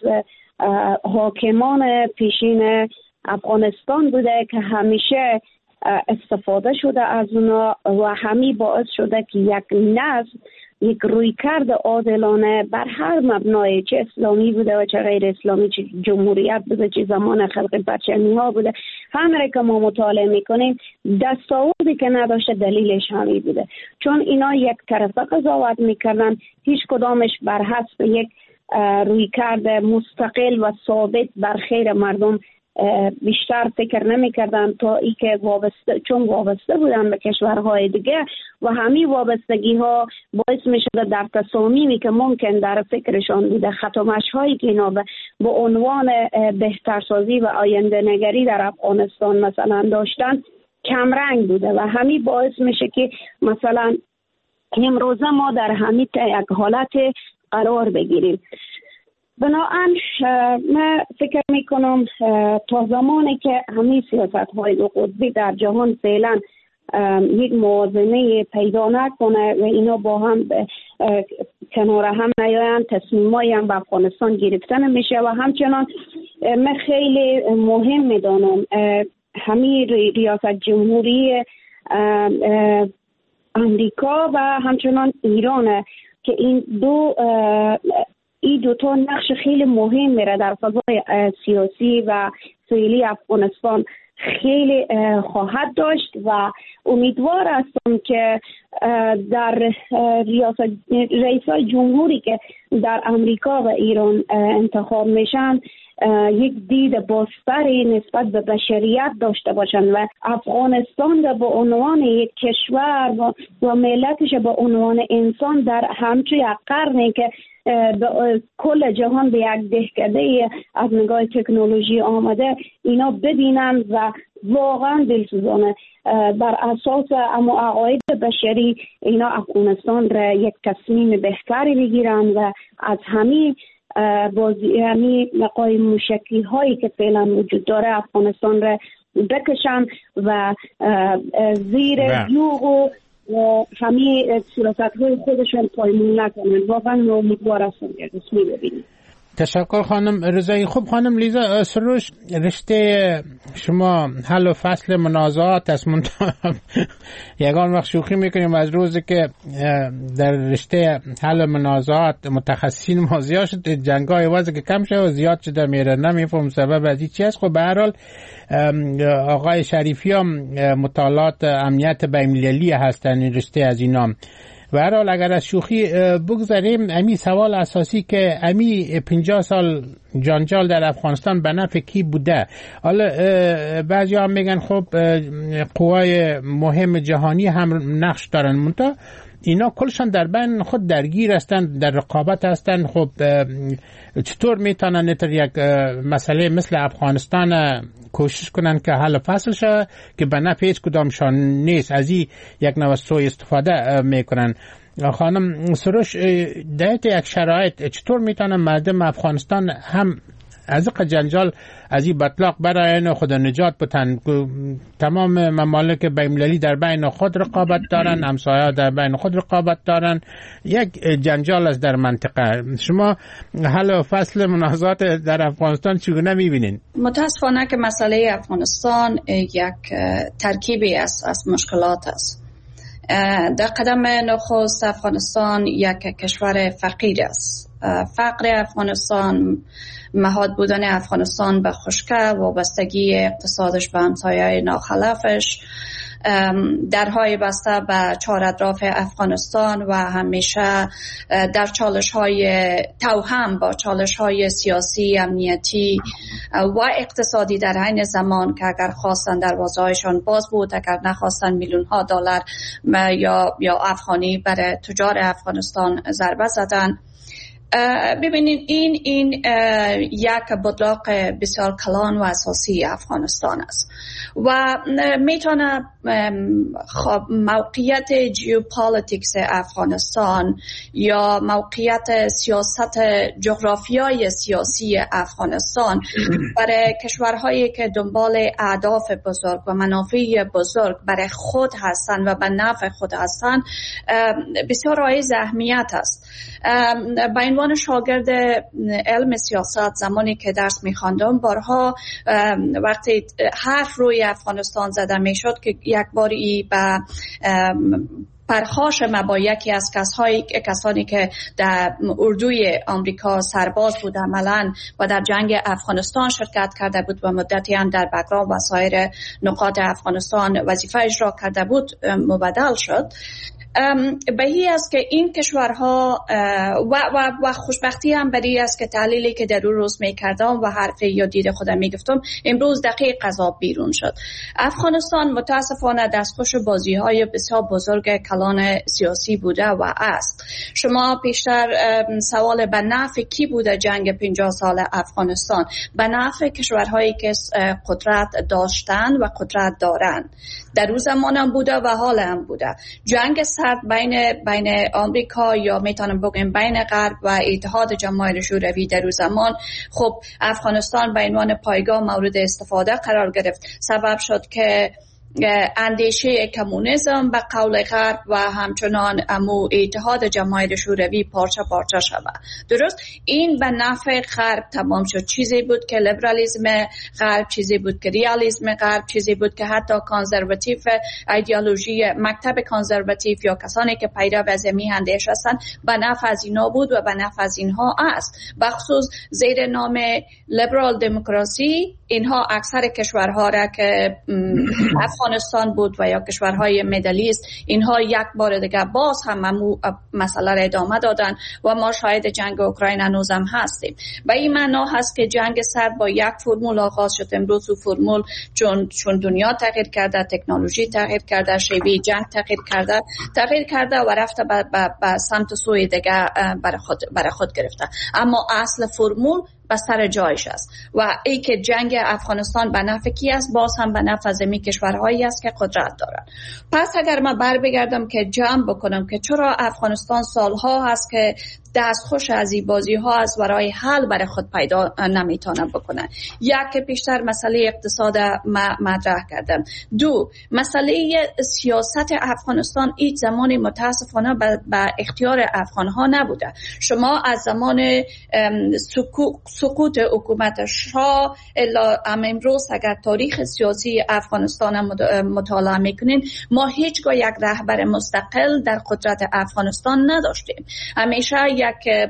حاکمان پیشین افغانستان بوده که همیشه استفاده شده از اونا و همین باعث شده که یک نسل یک رویکرد عادلانه بر هر مبنای، چه اسلامی بوده و چه غیر اسلامی، چه جمهوریت بوده چه زمان خلق بچنی ها بوده، همه که ما مطالعه میکنیم دستاوردی که نداشته دلیلش همین بوده، چون اینا یک طرفه قضاوت میکردن، هیچ کدامش بر حسب یک رویکرد مستقل و ثابت بر خیر مردم بیشتر فکر نمی کردن تا ای که وابسته، چون وابسته بودن به کشورهای دیگه و همین وابستگی ها باعث می شده در تصامیمی که ممکن در فکرشان بوده، ختمش هایی که اینا به عنوان بهترسازی و آینده نگری در افغانستان مثلا داشتن کمرنگ بوده و همین باعث میشه که مثلا امروزه ما در همین یک حالت قرار بگیریم. بنابراین من فکر میکنم تا زمانی که همین سیاست های دو قطبی در جهان فعلا یک موازنه پیدا نکنه و اینا با هم کنار هم نیایند، تصمیمایی هم به افغانستان گرفته نمیشه و همچنان من خیلی مهم میدانم همین ریاست جمهوری امریکا و همچنان ایران که این دو این دوتا نقش خیلی مهم میره در فضای سیاسی و فعلی افغانستان خیلی خواهد داشت و امیدوار هستم که در ریاست رئیسای جمهوری که در امریکا و ایران انتخاب میشن یک دید بازتری نسبت به بشریت داشته باشند و افغانستان را به عنوان یک کشور و, و ملتش به عنوان انسان در همچون یک قرنی که به کل جهان به یک دهکده از نگاه تکنولوژی آمده اینا ببینن و واقعا دلسوزانه بر اساس اما عقاید بشری اینا افغانستان را یک تصمیم بهتری بگیرن و از همین بازی همین نقای موشکی هایی که فعلا وجود داره افغانستان را بکشن و زیر یوغ و همه سیاست‌های خودشان پایمون نکنن. واقعا امیدوار هستم که رسمی ببینیم. تشکر خانم رضایی. خب خانم لیزا سروش، رشته شما حل و فصل منازعات است. من یگان وقت شوخی میکنیم از روزی که در رشته حل منازعات متخصصین ما زیاد شد، جنگ‌های واسه که کم شد و زیاد شده میره، نمیفهم سبب از این چی است. خب به هر حال آقای شریفی هم مطالعات امنیت بین‌المللی هستن این رشته از اینا. و هر حال اگر از شوخی بگذاریم، امی سوال اساسی که امی پنجاه سال جنجال در افغانستان به نفع کی بوده؟ حالا بعضی هم میگن خب قوای مهم جهانی هم نقش دارن، منتها اینا کلشان در بین خود درگیر هستند، در رقابت هستند. خب چطور میتونن یک مسئله مثل افغانستان کوشش کنن که حل فصل شه که به نفع هیچ کدامشان نیست، از این یک نوع سوء استفاده میکنن؟ خانم سروش، در یک شرایط چطور میتونن مردم افغانستان هم از جنجال از این بطلاق برای خود نجات بتن؟ تمام ممالک بین‌المللی در بین خود رقابت دارن، همسایه‌ها در بین خود رقابت دارن، یک جنجال است در منطقه. شما حل و فصل منازعات در افغانستان چگونه می‌بینید؟ متاسفانه که مسئله افغانستان یک ترکیبی است از مشکلات است. در قدم نخست افغانستان یک کشور فقیر است. فقر افغانستان، مهاد بودن افغانستان به خشکی، وابستگی اقتصادش به همسایه‌های ناخلفش، درهای بسته به چهار اطراف افغانستان و همیشه در چالش‌های توهم با چالش‌های سیاسی، امنیتی و اقتصادی در عین زمان که اگر خواستن دروازه‌هایشان باز بود، اگر نخواستن میلیون‌ها دلار یا یا افغانی برای تجار افغانستان ضربه زدن. ببینید این این یک بطلاق بسیار کلان و اساسی افغانستان است و میتونه موقعیت جیوپالیتیکس افغانستان یا موقعیت سیاست جغرافیای سیاسی افغانستان برای کشورهایی که دنبال اهداف بزرگ و منافع بزرگ برای خود هستند و به نفع خود هستند بسیار حائز اهمیت است. به عنوان شاگرد علم سیاست زمانی که درس می‌خواندم بارها وقتی حرف روی افغانستان زده میشد که یک باری به پرخاش ما با یکی از کسایی کسانی که در اردوی آمریکا سرباز بود عملاً و در جنگ افغانستان شرکت کرده بود و مدتی هم در بغرام و سایر نقاط افغانستان وظیفه اجرا کرده بود مبدل شد. به این است که این کشورها و, و, و خوشبختی هم برای است که تحلیلی که در اون روز میکردم و حرفی یا دید خودم میگفتم امروز دقیق قضا بیرون شد. افغانستان متاسفانه دستخوش بازی های بسیار بزرگ کلان سیاسی بوده و است. شما پیشتر سوال به نفع کی بوده جنگ پنجاه سال افغانستان؟ به نفع کشورهایی که قدرت داشتن و قدرت دارن. در روز زمان هم بوده و حال هم بوده. جنگ سرد بین بین آمریکا یا میتونم بگم بین غرب و اتحاد جماهیر شوروی در روز زمان، خب افغانستان به عنوان پایگاه مورد استفاده قرار گرفت. سبب شد که اندیشه کمونیسم به قول غرب و همچنان امو اتحاد جماهیر شوروی پارچه پارچه شود. درست این به نفع غرب تمام شد. چیزی بود که لیبرالیسم غرب، چیزی بود که ریالیسم غرب، چیزی بود که حتی کانزرواتیو ایدئولوژی مکتب کانزرواتیو یا کسانی که پیرو از می اندیشه هستند به نفع از اینا بود و به نفع از اینها است. بخصوص زیر نام لیبرال دموکراسی اینها اکثر کشورها را که افغانستان بود و یا کشورهای مدلیست اینها یک بار دیگه باز هم همو مسئله را ادامه دادن و ما شاهد جنگ اوکراین هنوز هم هستیم. و این معنا هست که جنگ سرد با یک فرمول آغاز شد. امروز او فرمول چون چون دنیا تغییر کرده، تکنولوژی تغییر کرده، شیوه جنگ تغییر کرده تغییر کرده و رفته به سمت سوی دیگه برای خود برای خود گرفته. اما اصل فرمول به سر جایش است و ای که جنگ افغانستان به نفع کی است؟ باز هم به نفع زمین کشورهایی است که قدرت دارند. پس اگر من بر بگردم که جمع بکنم که چرا افغانستان سالها هست که دستخوش از این بازی ها از برای حل برای خود پیدا نمیتونه بکنه. یک بیشتر مسئله اقتصاد مطرح کردم. دو، مسئله سیاست افغانستان هیچ زمانی متاسفانه به اختیار افغان ها نبوده. شما از زمان سقوط حکومت شاه الا امروز اگر تاریخ سیاسی افغانستان مطالعه میکنین، ما هیچگاه یک رهبر مستقل در قدرت افغانستان نداشتیم. همیشه یک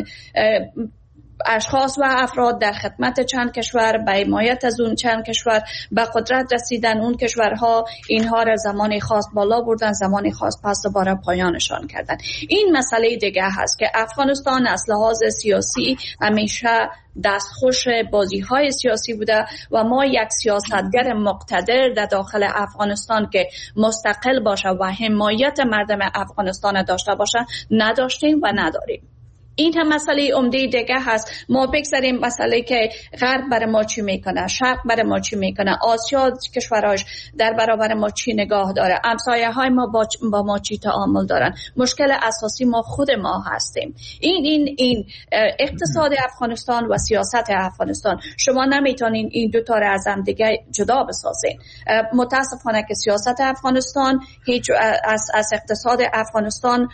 اشخاص و افراد در خدمت چند کشور، به حمایت از اون چند کشور به قدرت رسیدن. اون کشورها اینها را زمانی خاص بالا بردن، زمانی خاص پس دوباره پایانشان کردن. این مسئله دیگه هست که افغانستان از لحاظ سیاسی همیشه دستخوش بازی های سیاسی بوده و ما یک سیاستگر مقتدر در داخل افغانستان که مستقل باشه و حمایت مردم افغانستان داشته باشه نداشتیم و نداریم. این هم مسئله عمده دیگه هست. ما بگذاریم مسئله که غرب برای ما چی میکنه، شرق برای ما چی میکنه، آسیا کشورهاش در برابر ما چی نگاه داره، همسایه های ما با, با ما چی تعامل دارن. مشکل اساسی ما خود ما هستیم. این این این اقتصاد افغانستان و سیاست افغانستان، شما نمیتونین این دو تا را از هم دیگه جدا بسازین. متاسفانه که سیاست افغانستان هیچ از, از اقتصاد افغانستان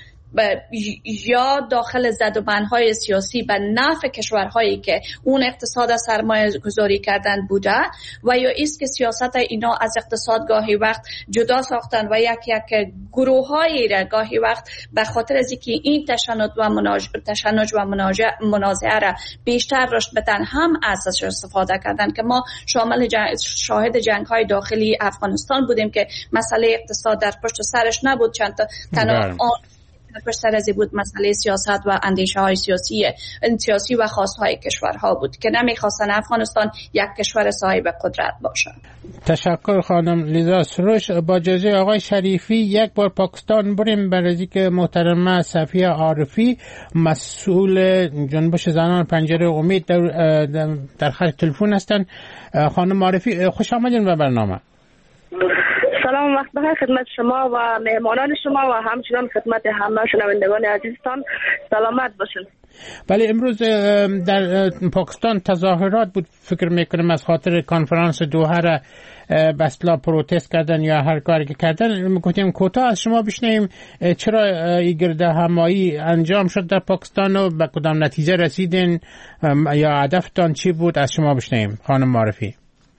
یا داخل زدوبندهای سیاسی به نفع کشورهایی که اون اقتصاد سرمایه گذاری کردن بوده و یا ایست که سیاست اینا از اقتصاد گاهی وقت جدا ساختن و یک یک گروهایی را گاهی وقت به خاطر از اینکه این تشنج و تشنج و منازعه را بیشتر رشد بدن هم ازش استفاده کردن که ما شامل جنگ شاهد جنگ های داخلی افغانستان بودیم که مسئله اقتصاد در پشت سرش نبود، چند تا تنها پشتر ازی بود مسئله سیاست و اندیشه های سیاسی سیاسی و خواستهای کشورها بود که نمیخواستن افغانستان یک کشور صاحب قدرت باشه. تشکر خانم لیزا سروش. با اجازه آقای شریفی یک بار پاکستان بریم برای که محترمه صفیه عارفی مسئول جنبش زنان پنجره امید در, در خط تلفن هستن. خانم عارفی خوش آمدین به برنامه. سلام، وقت بخیر خدمت شما و مهمانان شما و همچنان خدمت همه شنوندگان عزیزتان. سلامت باشین. بله، امروز در پاکستان تظاهرات بود، فکر میکنم از خاطر کنفرانس دوحه را به اصطلاح پروتست کردن یا هر کاری که کردن. میگفتیم کوتاه از شما بشنیم چرا این گرد همایی انجام شد در پاکستان و به کدام نتیجه رسیدین یا هدفتان چی بود؟ از شما بشنیم خانم معرفی.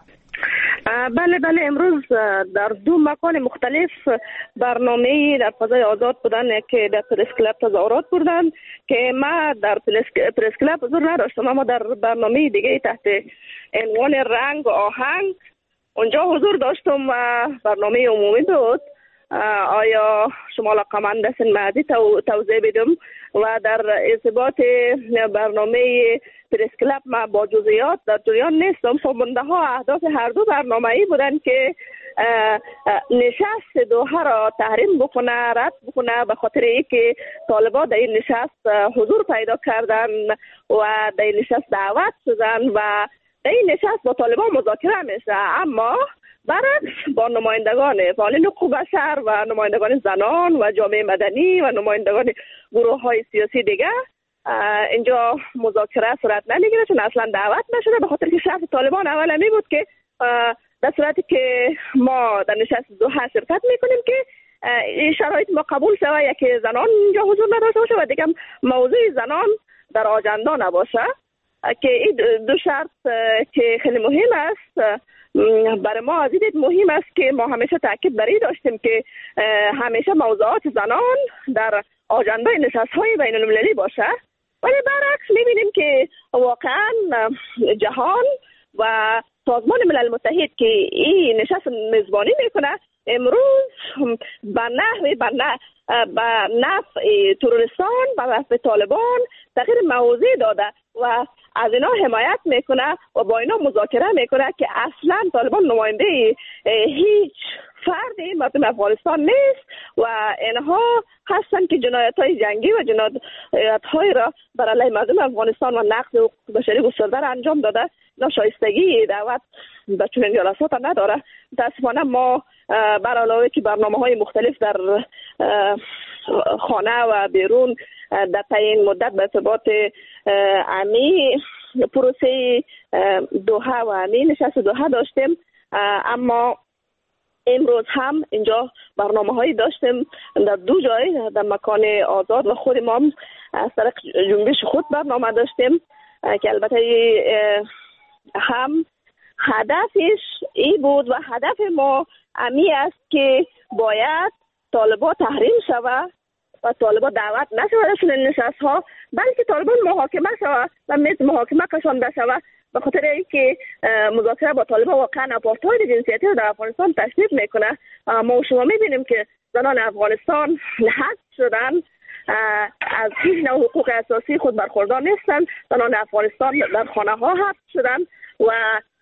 بله بله امروز در دو مکان مختلف برنامه در فضای آزاد بودن که در پرس کلاب تظاهرات بودن که ما در پرس کلاب حضور نداشتم، اما در برنامه دیگه تحت عنوان رنگ و آهنگ اونجا حضور داشتم و برنامه عمومی بود. آیا شما لقمان دستن معدی توضیح بدم و در ارتباط برنامه پرس کلاب ما با جزئیات در جریان نیستم. خب منتها اهداف هر دو برنامه ای بودن که نشست دوحه را تحریم بکنه، رد بکنه به خاطر اینکه طالبان در این نشست حضور پیدا کردن و در این نشست دعوت شدن و در این نشست با طالبان مذاکره میشه، اما برعکس با نمایندگان فعالین حقوق بشر و نمایندگان زنان و جامعه مدنی و نمایندگان گروه های سیاسی دیگه اینجا مذاکره صورت نمیگیره، چون اصلا دعوت نشده، به خاطر که شرط طالبان اول می بود که در صورتی که ما در نشست دوحه شرکت میکنیم که این شرایط ما قبول شود، یکی زنان اینجا حضور نداشته باشه و دیگه موضوع زنان در آجندا نباشه، که این دو شرط که خیلی مهم است برای ما از این مهم است که ما همیشه تاکید بر این داشتیم که همیشه موضوعات زنان در آجندای نشست‌های بین‌المللی باشه. ولی برعکس می‌بینیم که واقعا جهان و سازمان ملل متحد که این نشست میزبانی میکنه امروز به نحو به نفع تروریستان به نفع طالبان تغییر موضوع داده و از اینا حمایت میکنه و با اینا مذاکره میکنه که اصلا طالبان نماینده هیچ فردی مردم افغانستان نیست و اینها هستن که جنایت های جنگی و جنایت های را بر علیه مردم افغانستان و نقض حقوق بشری گسترده را انجام داده. اینا شایستگی دعوت به چنین جلسات نداره. متاسفانه ما بر علاوه که برنامه های مختلف در خانه و بیرون در طی این مدت به ارتباط امی پروسه دوحه و امی نشست دوحه داشتیم. اما امروز هم اینجا برنامه هایی داشتیم در دو جای، در مکان آزاد و خود ما از طریق جنبش خود برنامه داشتیم که البته هم هدفش ای بود و هدف ما امی است که باید طالبان تحریم شود و طالبان دعوت نشود در نشست ها، بلکه طالبان محاکمه شود و میز محاکمه کشانده شود، به خاطر اینکه مذاکره با طالبان واقعا آپارتاید جنسیتی رو در افغانستان تشدید میکنه. ما و شما میبینیم که زنان افغانستان حذف شدن، از هیچ نوع حقوق اساسی خود برخوردار نیستن. زنان افغانستان در خانه ها حذف شدن و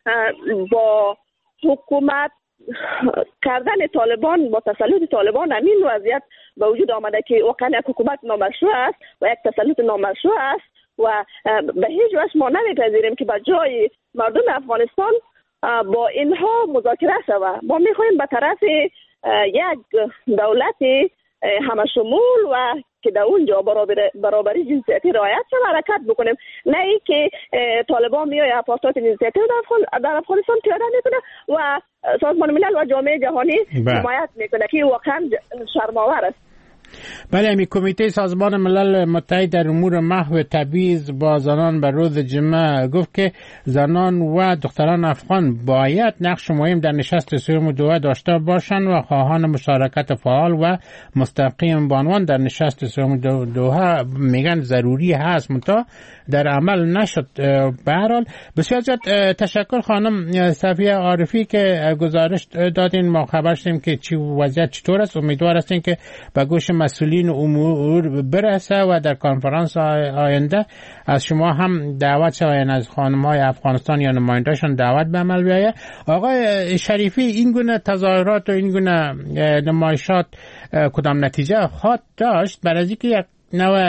با حکومت کردن طالبان، با تسلط طالبان همین وضعیت به وجود آمده که واقعا یک حکومت نامشروع است و یک تسلط نامشروع است و به هیچ وجه ما نمیپذیریم که به جای مردم افغانستان با اینها مذاکره شود. ما میخوایم به طرف یک دولت همه شمول و که در اونجا برابری, برابری جنسیتی رعایت شود حرکت بکنیم، نه ای که طالبان میای آپارتاید جنسیتی در, افغان، در افغانستان پیاده میکنه و سازمان ملل و جامعه جهانی حمایت میکنه که واقعا شرم‌آور است. بله، می کمیته سازمان ملل متحد در امور محو تبعیض با زنان بر روز جمعه گفت که زنان و دختران افغان باید نقش مهم در نشست سوم دوحه داشته باشند و خواهان مشارکت فعال و مستقیم با آنان در نشست سوم دوحه میگن ضروری هست، منتها در عمل نشد. به هر حال بسیار زیاد تشکر خانم صفیه عارفی که گزارش دادین، ما خبر شدیم که چی وضعیت چطور است. امیدوار هستیم که به گوش مسئولین امور برسه و در کنفرانس آینده از شما هم دعوت شوین، از خانم‌های افغانستان یا نماینده‌شان دعوت به عمل بیاید. آقای شریفی، این گونه تظاهرات و این گونه نمایشات کدام نتیجه خواهد داشت؟ برای اینکه یک نوع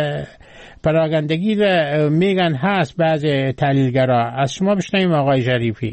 پراگندگی میگن هست بعض تحلیلگرا، از شما بشنویم آقای شریفی.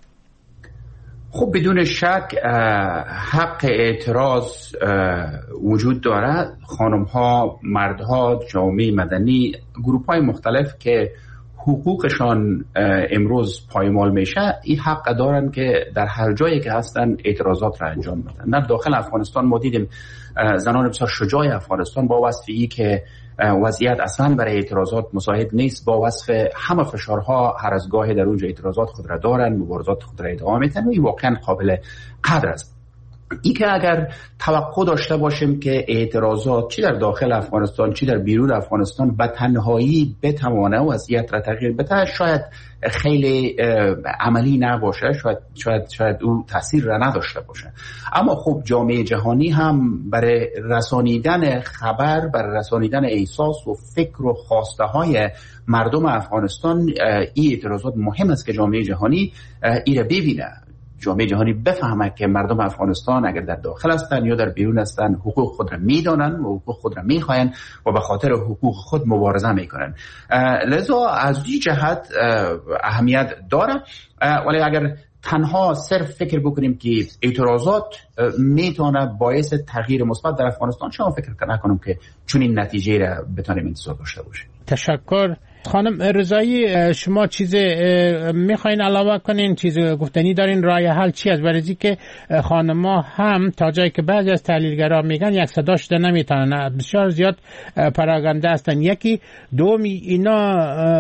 خب بدون شک حق اعتراض وجود دارد. خانم ها، مردها، جامعه مدنی، گروپ های مختلف که حقوقشان امروز پایمال میشه این حق دارن که در هر جایی که هستن اعتراضات را انجام بدن. در داخل افغانستان ما دیدیم زنان بسیار شجاع افغانستان با وصف ای که وضعیت اصلا برای اعتراضات مساعد نیست، با وصف همه فشارها هر از گاهی در اونجا اعتراضات خود را دارن، مبارزات خود را ادامه میدن و این واقعا قابل قدر است. ای که اگر توقع داشته باشیم که اعتراضات چی در داخل افغانستان چی در بیرون افغانستان به تنهایی بتوانه وضعیت را تغییر بده، شاید خیلی عملی نباشه، شاید شاید شاید اون تاثیر را نداشته باشه. اما خب جامعه جهانی هم برای رسانیدن خبر، برای رسانیدن احساس و فکر و خواسته های مردم افغانستان این اعتراضات مهم است که جامعه جهانی این را ببینه، جامعه جهانی بفهمه که مردم افغانستان اگر در داخل هستن یا در بیرون هستن حقوق خود را میدانن و حقوق خود را میخواین و به خاطر حقوق خود مبارزه میکنن. لذا از این جهت اهمیت داره. ولی اگر تنها صرف فکر بکنیم که اعتراضات میتونه باعث تغییر مثبت در افغانستان، شما فکر نکنم که چون این نتیجه را بتونیم انتظار داشته باشیم. تشکر. خانم رضایی، شما چیز میخواین علاوه کنین؟ چیز گفتنی دارین؟ راه حل چی است؟ برای اینکه خانم‌ها هم تا جایی که بعضی از تحلیلگرا میگن یک صدا شده نمیتونن، بسیار زیاد پراگنده هستن. یکی دومی اینا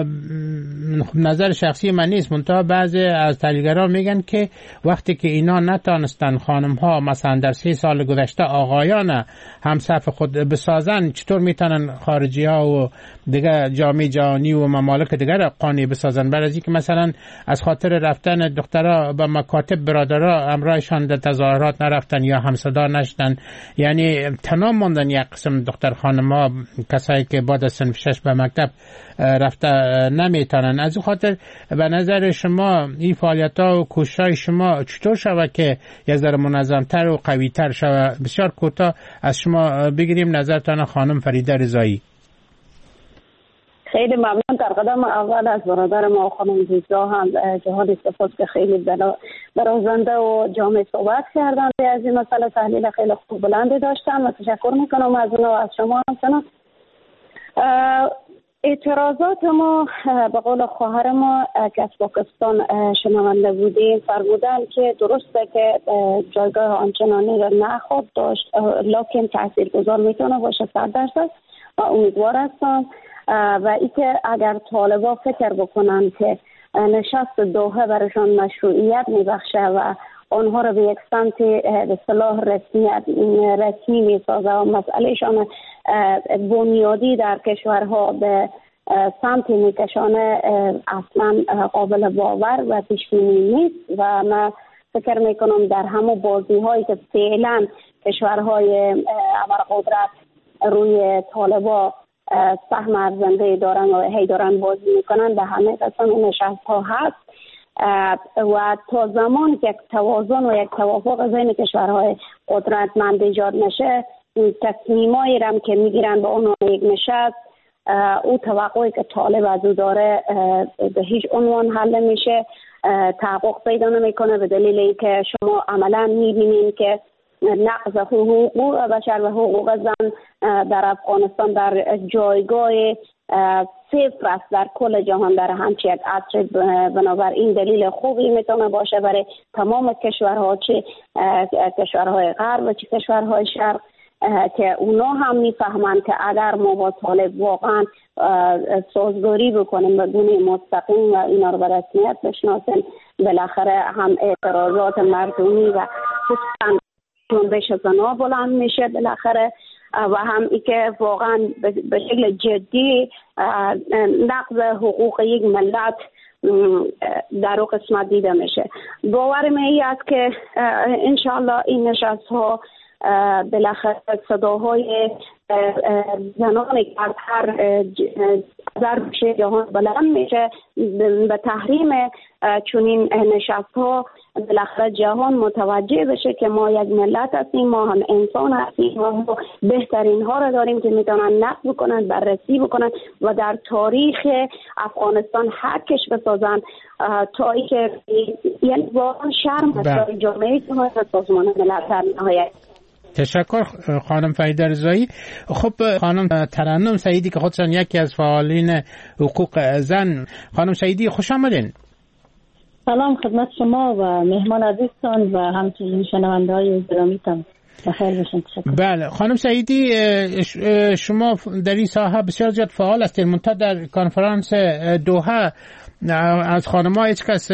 نظر شخصی من نیست، منتها بعضی از تحلیلگرا میگن که وقتی که اینا نتونستن خانم‌ها مثلا در سه سال گذشته آقایان هم صف خود بسازن، چطور میتونن خارجی‌ها و دیگه جامعه جهانی و ممالک دیگر قانع بسازن؟ برای اینکه مثلا از خاطر رفتن دخترها به مکاتب برادرها همراهشان در تظاهرات نرفتن یا همصدا نشدن، یعنی تنها ماندن یک قسم دختر خانم‌ها، کسایی که بعد از صنف شش به مکتب رفته نمیتونن. از این خاطر به نظر شما این فعالیت‌ها و کوشش‌های شما چطور شود که یک ذره منظم‌تر و قوی‌تر شود؟ بسیار کوتاه از شما بگیریم نظرتان خانم فریده رضایی. خیلی ممنون. در قدم اول از برادر ما خانم زیزا هم جهاد استفاس که خیلی برازنده و جامع صحبت کردن از این مسئله، تحلیل خیلی خوب بلندی داشتن و تشکر میکنم از اونها و از شما همچنان. اعتراضات ما به قول خواهر ما که از پاکستان شنونده بودیم فرمودن که درسته که جایگاه آنچنانی را نخواهد داشت لکن تاثیرگذار میتونه باشه صد درصد و امیدوار هستم و ای که اگر طالبا فکر بکنن که نشست دوحه برشان مشروعیت میبخشه و آنها را به یک سمت به اصطلاح رسمیت رسمی میسازه و مسئلهشان بنیادی در کشورها به سمت میکشانه اصلا قابل باور و پیشبینی نیست و من فکر میکنم در همه بازی هایی که فعلا کشورهای ابرقدرت روی طالبا سهم ارزنده دارن و هی دارن بازی میکنن به همه قسم نشست ها هست و تا زمان که یک توازن و یک توافق بین کشورهای قدرتمند ایجاد نشه تصمیمایی هم که میگیرن به عنوان یک نشست او توقعی که طالب از او داره به هیچ عنوان حل نمیشه تحقق پیدا نمیکنه به دلیل اینکه شما عملا میبینید که نقض حقوق بشر و حقوق زن در افغانستان در جایگاه صفر است در کل جهان در همچی یک عصر. بنابراین دلیل خوبی میتونه باشه برای تمام کشورها چه کشورهای غرب و چه کشورهای شرق که اونا هم میفهمند که اگر ما با طالب واقعا سازگاری بکنیم بدون مستقیم و اینا رو به رسمیت بشناسیم بالاخره هم اعتراضات مردمی و خصوصا جنبش زنها بلند میشه بالاخره و هم ای که واقعا به شکل جدی نقض حقوق یک ملت در او قسمت دیده میشه. باورم ای است که انشالله این نشست ها بالاخره صداهای زنان که از هر ضرب جهان بلند میشه به تحریم چنین نشست ها بالاخره جهان متوجه بشه که ما یک ملت هستیم، ما هم انسان هستیم، ما بهترین ها را داریم که میتونن نقد بکنن بررسی بکنن و در تاریخ افغانستان حکش بسازن تا اینکه یعنی واقعا شرم از جامعه جهانی و سازمان ملل در نهایت. تشکر خانم فریده رضایی. خب خانم ترنم سعیدی که خودشان یکی از فعالین حقوق زن. خانم سعیدی خوش آمدین. سلام خدمت شما و مهمان عزیزتان و همچنین شنونده های گرامیتان. بخیر باشین. تشکر. بله خانم سعیدی شما در این ساحه بسیار زیاد فعال هستید. منتها در کنفرانس دوحه از خانم‌ها هیچ کس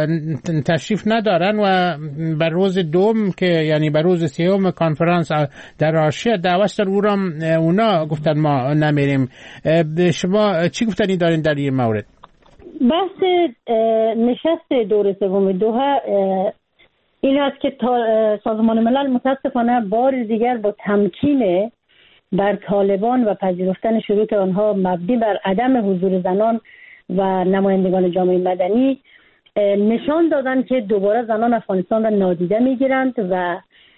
تشریف ندارن و بر روز دوم که یعنی بر روز سوم کنفرانس در آشیا دعوت در او را اونا گفتن ما نمیریم. شما چی گفتنی دارین در این مورد؟ بحث نشست دور سوم دوحه این است که سازمان ملل متاسفانه بار دیگر با تمکین بر طالبان و پذیرفتن شروط آنها مبنی بر عدم حضور زنان و نمایندگان جامعه مدنی نشان دادن که دوباره زنان افغانستان را نادیده میگیرند و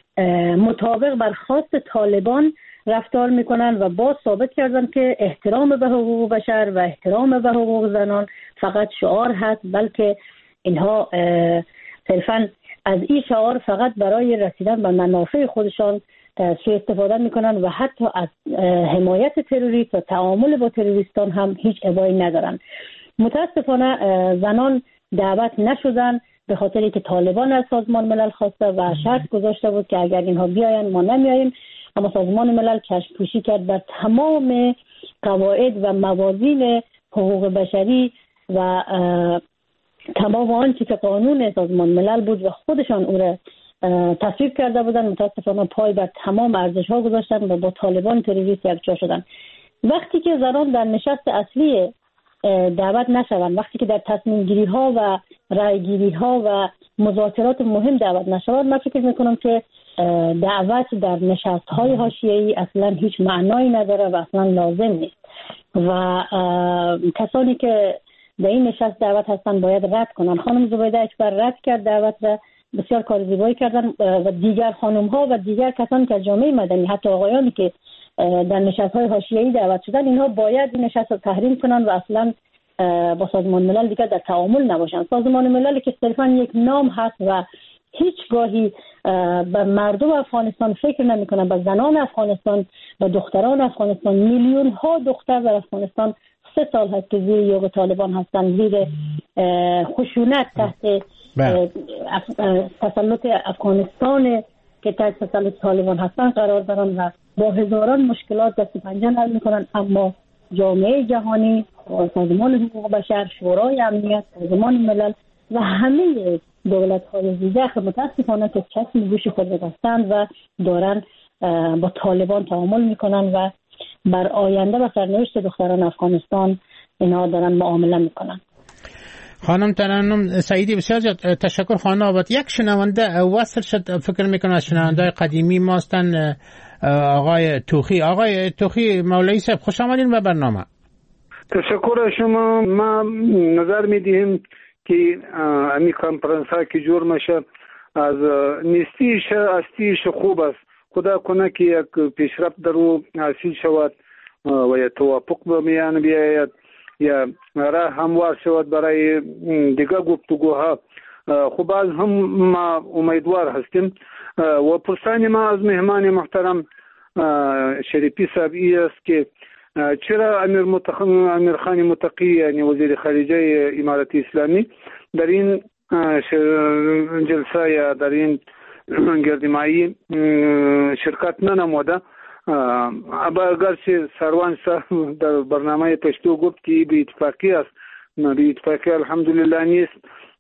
مطابق بر خواست طالبان رفتار میکنن و باز ثابت کردن که احترام به حقوق بشر و احترام به حقوق زنان فقط شعار هست، بلکه اینها صرفا از این شعار فقط برای رسیدن به منافع خودشان سوء استفاده میکنن و حتی از حمایت تروریست و تعامل با تروریستان هم هیچ ابایی ندارن. متاسفانه زنان دعوت نشدن به خاطری که طالبان از سازمان ملل خواسته و شرط گذاشته بود که اگر اینها بیاین ما نمیاییم، اما سازمان ملل کشف پوشی کرد بر تمام قواعد و موازین حقوق بشری و تمام آنچه که قانون سازمان ملل بود و خودشان او را تصویب کرده بودن. متاسفانه پای بر تمام ارزش ها گذاشتن و با طالبان تروریست یکجا شدن. وقتی که زنان در نشست اصلی دعوت نشوند، وقتی که در تصمیم گیری ها و رای گیری ها و مذاکرات مهم دعوت نشوند، من فکر میکنم که دعوت در نشست های حاشیه‌ای اصلا هیچ معنایی نداره و اصلا لازم نیست و کسانی که در این نشست دعوت هستن باید رد کنن. خانم زبیده اکبر رد کرد دعوت را، بسیار کار زیبایی کردن و دیگر خانم ها و دیگر کسانی که از جامعه مدنی حتی آقایانی که در نشست های حاشیه‌ای دعوت شدن اینها باید این نشست را تحریم کنن و اصلا با سازمان ملل دیگر در تعامل نباشن. سازمان ملل که صرفا یک نام هست و هیچگاهی به مردم افغانستان فکر نمیکنن، به زنان افغانستان، به دختران افغانستان. میلیون ها دختر در افغانستان سه سال هست که زیر یوغ طالبان هستن، زیر خشونت تحت تسلط افغانستان که تحت تسلط طالبان هستن قرار دارن و با هزاران مشکلات دست پنجه نرم میکنن. اما جامعه جهانی، سازمان حقوق بشر، شورای امنیت، سازمان ملل و همه دولت‌های دیگر متاسفانه که چشم گوش خود بستند و دارن با طالبان تعامل میکنن و بر آینده و سرنوشت دختران افغانستان اینا دارن معامله میکنن. خانم ترنم سعیدی بسیار تشکر. خانم آباد، یک شنونده وصل شد، فکر میکنم از شنونده قدیمی ماستن، آقای توخی. آقای توخی مولوی صاحب خوش آمدین به برنامه. تشکر از شما. ما نظر میدیم که امی کنفرانس ها که جور میشه از نیستیش استیش خوب است. خدا کنه که یک پیشرفت در او حاصل شود و یا توافق به میان بیاید یا راه هموار شود برای دیگر گفتگوها. خب از هم ما امیدوار هستیم و پرسان ما از مهمان محترم شریفی صاحب ای است که چرا امیر متخ... امیر خان متقی یعنی وزیر خارجه امارت اسلامی در این جلسه یا در این گردمایی شرکت ننموده؟ ابا اگرچه سروان صاحب در برنامه پشتو گفت که به اتفاقی است، به اتفاقی الحمدلله نیست.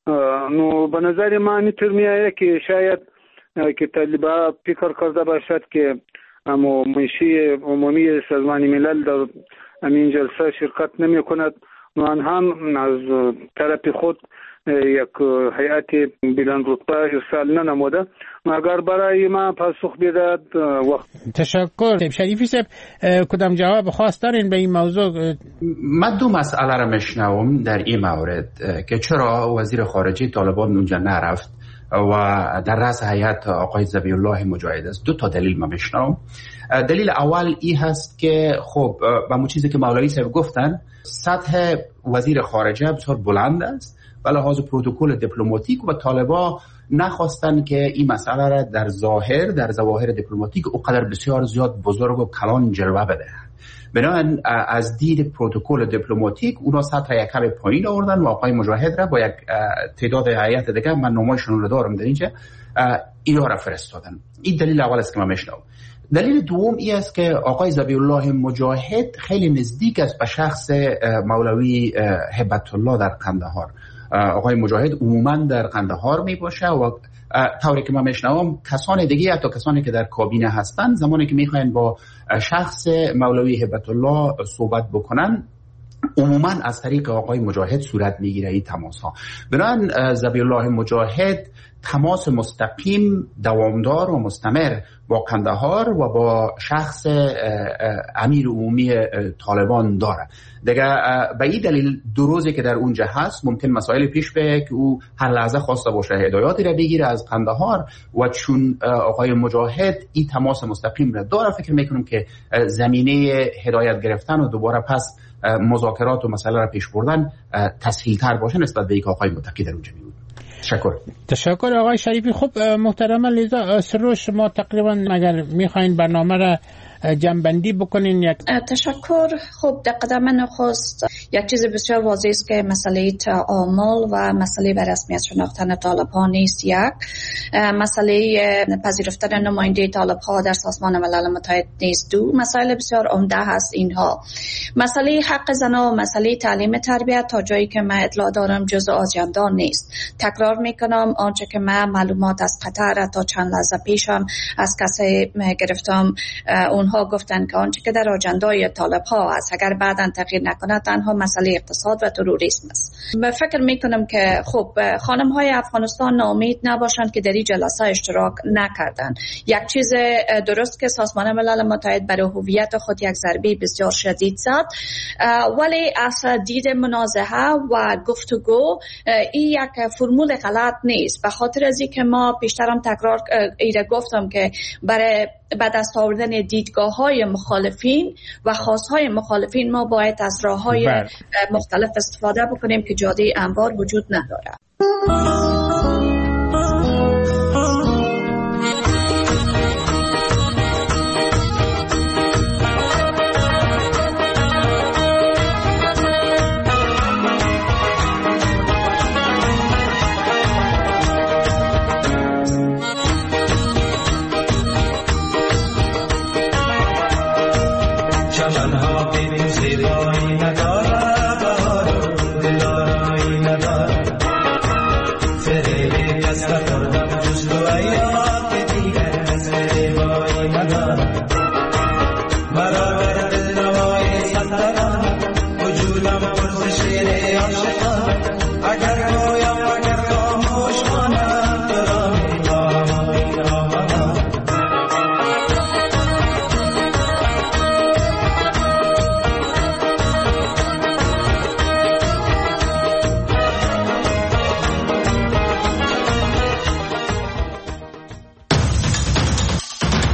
نو به نظر ما اینطور میآید که شاید که طالبان فکر کرده باشد که اما منشی عمومی سازمان ملل در این جلسه شرکت نمی کند و هم از طرف خود یک هیئت بلند رتبه ارسال ننموده. اگر برای ما پاسخ بدهد وقت. تشکر. شریفی صاحب کدام جواب خاص دارین به این موضوع؟ من دو مسئله را میشنوم در این مورد که چرا وزیر خارجه طالبان اونجا نرفت و در رأس هیئت آقای ذبیح الله مجاهد است. دو تا دلیل ما میشنوم. دلیل اول ای هست که خب با مو چیزی که مولوی صاحب گفتن، سطح وزیر خارجه بسیار بلند است به لحاظ پروتکل دیپلماتیک و طالبان نخواستن که این مسئله را در ظاهر در ظواهر دیپلماتیک اونقدر بسیار زیاد بزرگ و کلان جلوه بده. بنابراین از دید پروتکل دیپلماتیک اونا سطح یک کمی پایین آوردن و آقای مجاهد را با یک تعداد هیئت دیگه، من نمایشون رو دارم در اینجا، اینا را فرستادن. این دلیل اول است که من میشنوم. دلیل دوم ای است که آقای ذبیح الله مجاهد خیلی نزدیک است به شخص مولوی هبت الله در قندهار. آقای مجاهد عموما در قندهار می باشه و طوری که من میشنوم کسان دیگه حتی کسانی که در کابینه هستند زمانی که میخواین با شخص مولوی هبت الله صحبت بکنن عموما از طریق آقای مجاهد صورت میگیره این تماس ها. بنابراین ذبیح الله مجاهد تماس مستقیم دوامدار و مستمر با قندهار و با شخص امیر عمومی طالبان داره. دیگه به این دلیل دو روزی که در اونجا هست ممکن مسائل پیش بیاید که او هر لحظه خواسته باشه هدایاتی را بگیره از قندهار و چون آقای مجاهد این تماس مستقیم را داره فکر میکنم که زمینه هدایت گرفتن و دوباره پس مذاکرات و مسئله را پیش بردن تسهیل تر باشه نسبت به یک آقای متقی در اونجا میبود. تشکر. تشکر آقای شریفی. خب محترم لیزا سروش، ما تقریبا اگر میخواین برنامه را جنبندی بکنین یک تشکر. خب در قدم نخست یک چیز بسیار واضح است که مسئله تعامل و مسئله به رسمیت شناختن طالبان نیست. یک مسئله پذیرفتن نماینده طالبها در سازمان ملل متحد نیست. دو مسائل بسیار عمده هست اینها. مسئله حق زنان و مسئله تعلیم تربیت تا جایی که من اطلاع دارم جزء آجندا نیست. تکرار میکنم آنچه که من معلومات از قطر تا چند لحظه پیشم از کسی گرفتم، اون ها گفتن که آنچه که در آجندای طالب ها است اگر بعداً تغییر نکنه تنها مسئله اقتصاد و تروریسم است. فکر میکنم که خب خانم های افغانستان ناامید نباشند که در این جلسه اشتراک نکردند. یک چیز درست که سازمان ملل متحد برای هویت خود یک ضربه بسیار شدید زد، ولی از دید منازعه و گفتگو این یک فرمول غلط نیست. به خاطر از اینکه ما پیشترم تکرار ایره گفتم که برای بعد از آوردن دیدگاه‌های مخالفین و خواست‌های مخالفین ما باید از راه‌های مختلف استفاده بکنیم که جاده انبار وجود نداره. ندارد